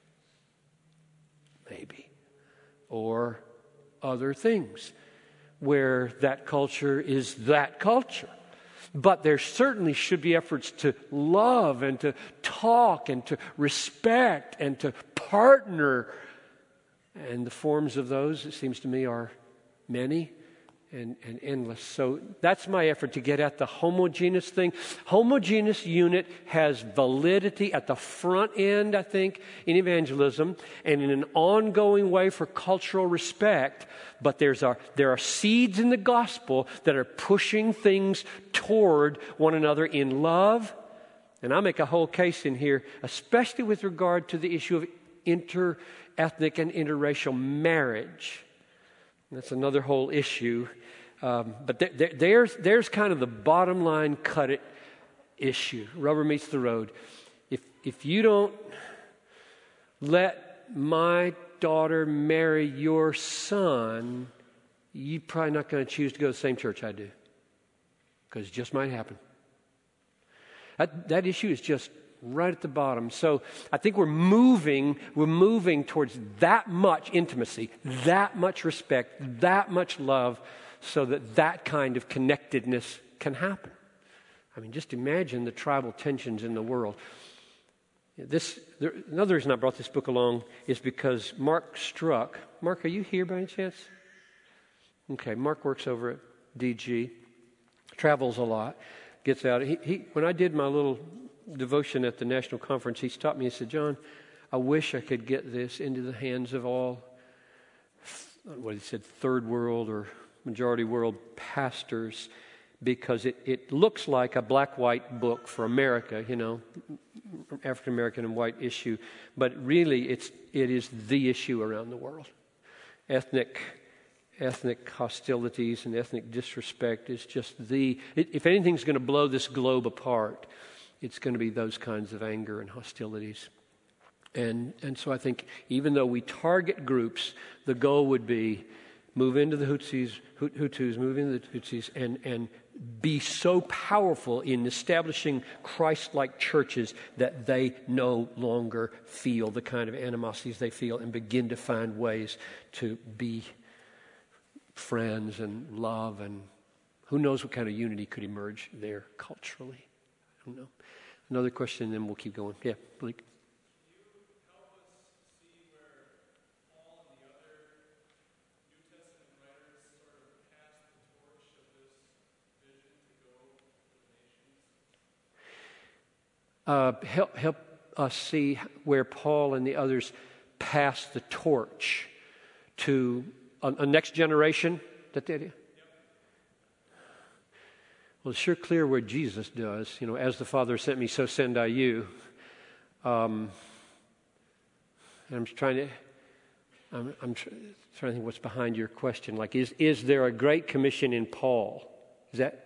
maybe, or other things where that culture is that culture. But there certainly should be efforts to love and to talk and to respect and to partner. And the forms of those, it seems to me, are many and endless. So that's my effort to get at the homogeneous thing. Homogeneous unit has validity at the front end, I think, in evangelism and in an ongoing way for cultural respect. But there are seeds in the gospel that are pushing things toward one another in love. And I make a whole case in here, especially with regard to the issue of inter-ethnic and interracial marriage. That's another whole issue. But there's kind of the bottom line cut it issue. Rubber meets the road. If you don't let my daughter marry your son, you're probably not going to choose to go to the same church I do. Because it just might happen. That issue is just right at the bottom. So I think we're moving towards that much intimacy, that much respect, that much love, so that kind of connectedness can happen. I mean, just imagine the tribal tensions in the world. Another reason I brought this book along is because Mark Struck. Mark, are you here by any chance? Okay, Mark works over at DG, travels a lot, gets out. When I did my little devotion at the national conference, he stopped me and said, "John, I wish I could get this into the hands of all," what he said, third world or majority world pastors, because it looks like a black-white book for America, African-American and white issue, but really it is the issue around the world. Ethnic hostilities and ethnic disrespect is just if anything's going to blow this globe apart, it's going to be those kinds of anger and hostilities. And so I think even though we target groups, the goal would be move into the Hutus, move into the Tutsis, and be so powerful in establishing Christ-like churches that they no longer feel the kind of animosities they feel and begin to find ways to be friends and love, and who knows what kind of unity could emerge there culturally. I don't know. Another question, and then we'll keep going. Yeah, Blake. Help us see where Paul and the others pass the torch to a next generation. That the idea? Well, it's sure clear where Jesus does. As the Father sent me, so send I you. And I'm trying to think what's behind your question. Like, is there a great commission in Paul? Is that?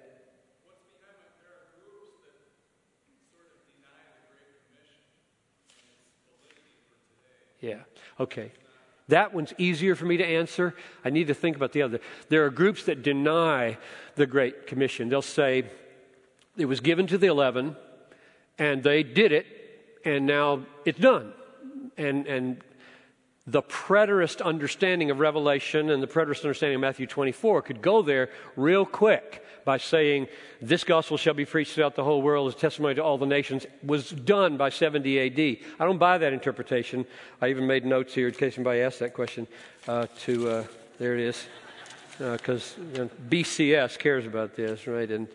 Yeah, okay. That one's easier for me to answer. I need to think about the other. There are groups that deny the Great Commission. They'll say it was given to the 11, and they did it, and now it's done. And the preterist understanding of Revelation and the preterist understanding of Matthew 24 could go there real quick by saying, this gospel shall be preached throughout the whole world as testimony to all the nations, was done by 70 AD. I don't buy that interpretation. I even made notes here in case anybody asked that question there it is, because BCS cares about this, right? And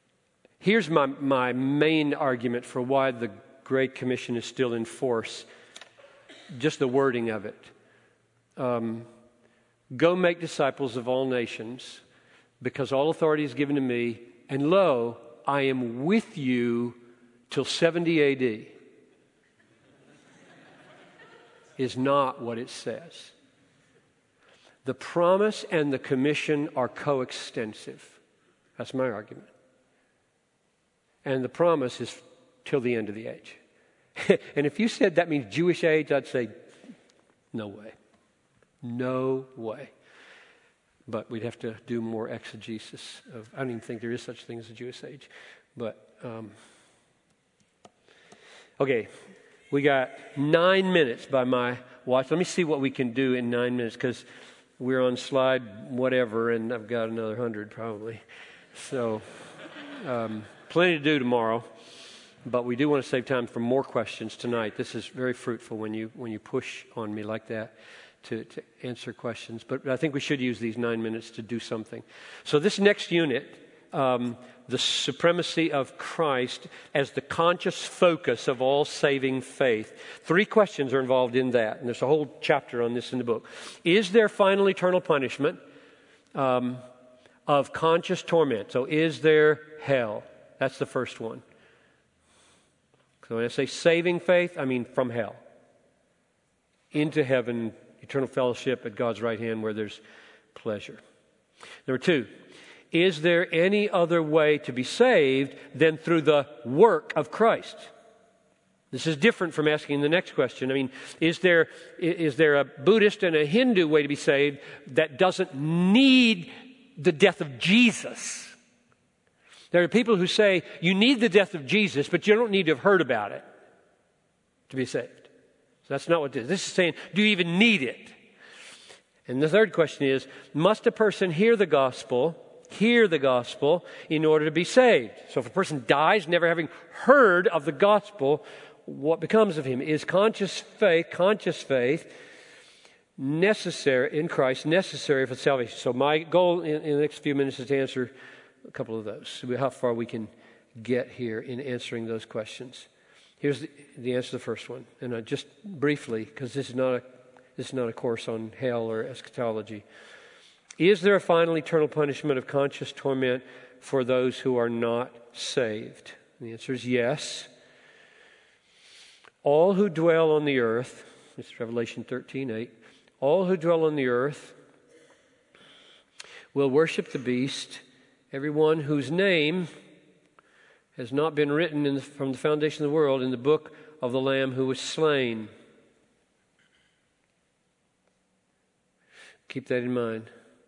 here's my main argument for why the Great Commission is still in force just the wording of it. Go make disciples of all nations, because all authority is given to me, and lo, I am with you till 70 AD. Is not what it says. The promise and the commission are coextensive. That's my argument. And the promise is till the end of the age. And if you said that means Jewish age, I'd say, no way. No way. But we'd have to do more exegesis of, I don't even think there is such thing as a Jewish age. But, okay, we got 9 minutes by my watch. Let me see what we can do in 9 minutes, because we're on slide whatever, and I've got another 100 probably. So, plenty to do tomorrow. But we do want to save time for more questions tonight. This is very fruitful when you push on me like that to answer questions. But I think we should use these 9 minutes to do something. So this next unit, the supremacy of Christ as the conscious focus of all saving faith. 3 questions are involved in that, and there's a whole chapter on this in the book. Is there final eternal punishment of conscious torment? So is there hell? That's the first one. So when I say saving faith, I mean from hell into heaven, eternal fellowship at God's right hand where there's pleasure. Number 2, is there any other way to be saved than through the work of Christ? This is different from asking the next question. I mean, is there a Buddhist and a Hindu way to be saved that doesn't need the death of Jesus? There are people who say you need the death of Jesus, but you don't need to have heard about it to be saved. So that's not what this is. This is saying, do you even need it? And the third question is, must a person hear the gospel in order to be saved? So if a person dies never having heard of the gospel, what becomes of him? Is conscious faith necessary in Christ, necessary for salvation? So my goal in the next few minutes is to answer a couple of those. See how far we can get here in answering those questions. Here's the answer to the first one, and just briefly, because this is not a course on hell or eschatology. Is there a final eternal punishment of conscious torment for those who are not saved? And the answer is yes. All who dwell on the earth, this is Revelation 13:8, all who dwell on the earth will worship the beast, everyone whose name has not been written from the foundation of the world in the book of the Lamb who was slain. Keep that in mind.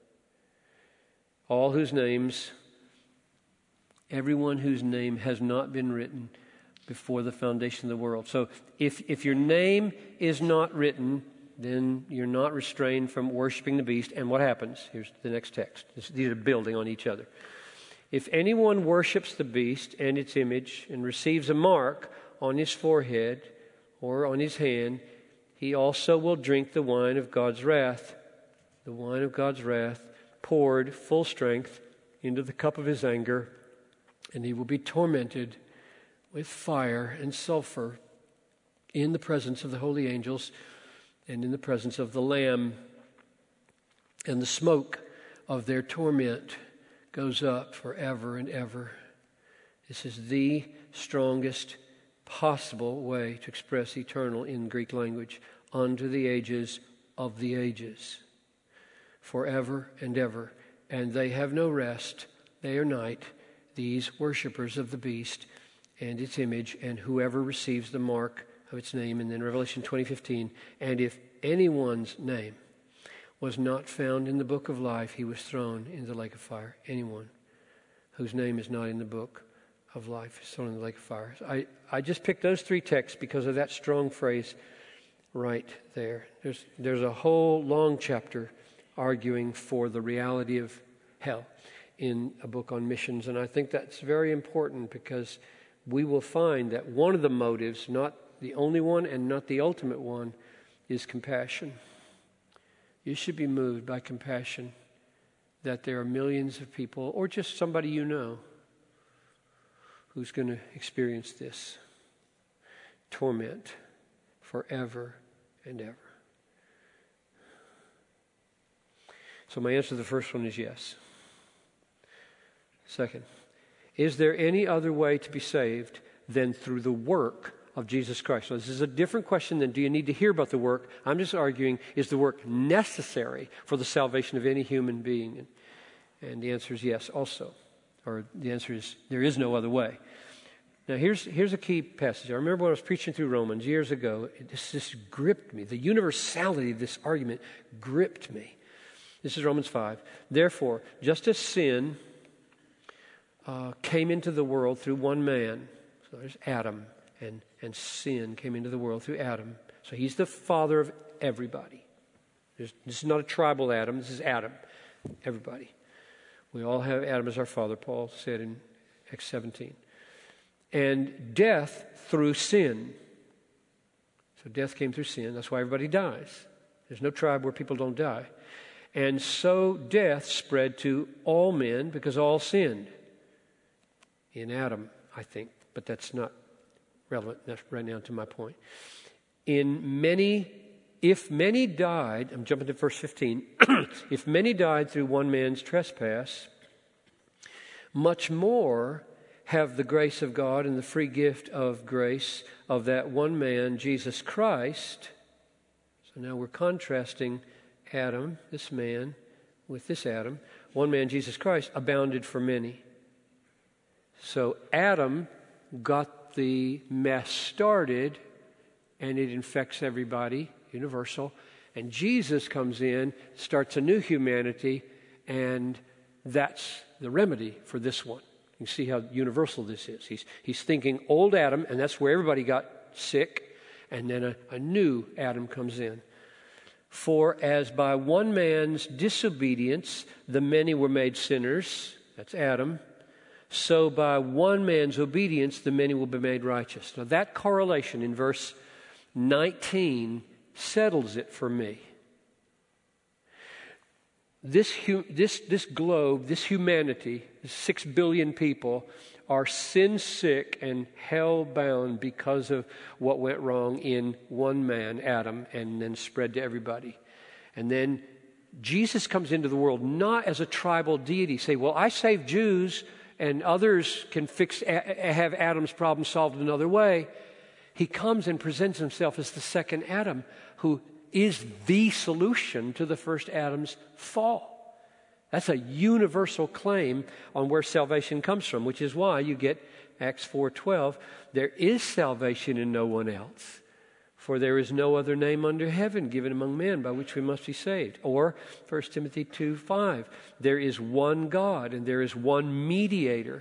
All whose names, everyone whose name has not been written before the foundation of the world. So if your name is not written, then you're not restrained from worshiping the beast. And what happens? Here's the next text. These are building on each other. If anyone worships the beast and its image and receives a mark on his forehead or on his hand, he also will drink the wine of God's wrath. The wine of God's wrath poured full strength into the cup of his anger, and he will be tormented with fire and sulfur in the presence of the holy angels and in the presence of the Lamb. And the smoke of their torment goes up forever and ever. This is the strongest possible way to express eternal in Greek language. Unto the ages of the ages. Forever and ever. And they have no rest day or night, these worshipers of the beast and its image, and whoever receives the mark of its name. And then Revelation 20:15, and if anyone's name was not found in the book of life, he was thrown into the lake of fire. Anyone whose name is not in the book of life is thrown in the lake of fire. I just picked those 3 texts because of that strong phrase right there. There's a whole long chapter arguing for the reality of hell in a book on missions, and I think that's very important because we will find that one of the motives, not the only one and not the ultimate one, is compassion. You should be moved by compassion that there are millions of people, or just somebody you know, who's going to experience this torment forever and ever. So my answer to the first one is yes. Second, is there any other way to be saved than through the work of Jesus Christ? So this is a different question than do you need to hear about the work. I'm just arguing, is the work necessary for the salvation of any human being? And the answer is yes also. Or the answer is there is no other way. Now here's a key passage. I remember when I was preaching through Romans years ago, this gripped me. The universality of this argument gripped me. This is Romans 5. Therefore, just as sin came into the world through one man, so there's Adam, and sin came into the world through Adam. So he's the father of everybody. This is not a tribal Adam. This is Adam. Everybody. We all have Adam as our father, Paul said in Acts 17. And death through sin. So death came through sin. That's why everybody dies. There's no tribe where people don't die. And so death spread to all men because all sinned. In Adam, I think. But that's not relevant right now to my point. If many died, I'm jumping to verse 15. If many died through one man's trespass, much more have the grace of God and the free gift of grace of that one man, Jesus Christ. So now we're contrasting Adam, this man, with this Adam. One man, Jesus Christ, abounded for many. So Adam got the mess started, and it infects everybody, universal. And Jesus comes in, starts a new humanity, and that's the remedy for this one. You see how universal this is. He's thinking old Adam, and that's where everybody got sick, and then a new Adam comes in. For as by one man's disobedience the many were made sinners, that's Adam, so by one man's obedience the many will be made righteous. Now that correlation in verse 19 settles it for me. This globe, this humanity, 6 billion people, are sin sick and hell bound because of what went wrong in one man, Adam, and then spread to everybody. And then Jesus comes into the world not as a tribal deity. Say, well, I saved Jews and others can have Adam's problem solved another way. He comes and presents himself as the second Adam, who is the solution to the first Adam's fall. That's a universal claim on where salvation comes from, which is why you get Acts 4:12. There is salvation in no one else, for there is no other name under heaven given among men by which we must be saved. Or 1 Timothy 2:5. There is one God and there is one mediator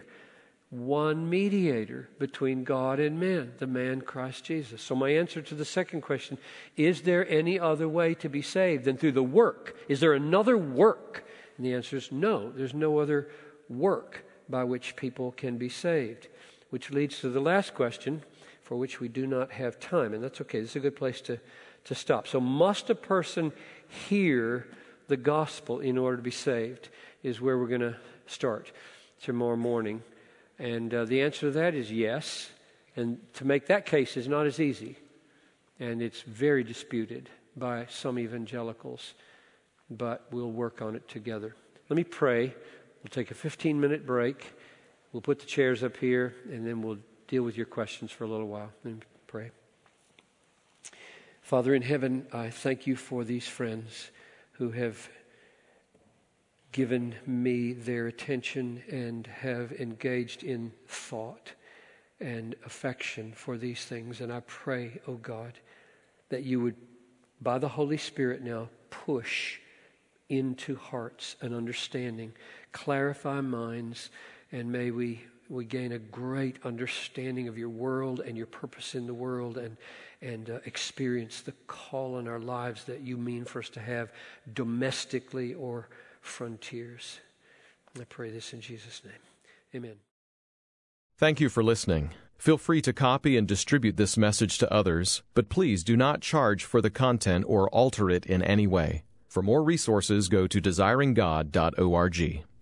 between God and men, the man Christ Jesus. So my answer to the second question, is there any other way to be saved than through the work? Is there another work? And the answer is no. There's no other work by which people can be saved. Which leads to the last question, for which we do not have time. And that's okay. This is a good place to stop. So must a person hear the gospel in order to be saved? Is where we're going to start tomorrow morning. And the answer to that is yes. And to make that case is not as easy. And it's very disputed by some evangelicals. But we'll work on it together. Let me pray. We'll take a 15-minute break. We'll put the chairs up here, and then we'll deal with your questions for a little while. Let me pray. Father in heaven, I thank you for these friends who have given me their attention and have engaged in thought and affection for these things. And I pray, oh God, that you would, by the Holy Spirit now, push into hearts an understanding, clarify minds, and may we gain a great understanding of your world and your purpose in the world, and experience the call in our lives that you mean for us to have domestically or frontiers. I pray this in Jesus' name. Amen. Thank you for listening. Feel free to copy and distribute this message to others, but please do not charge for the content or alter it in any way. For more resources, go to desiringgod.org.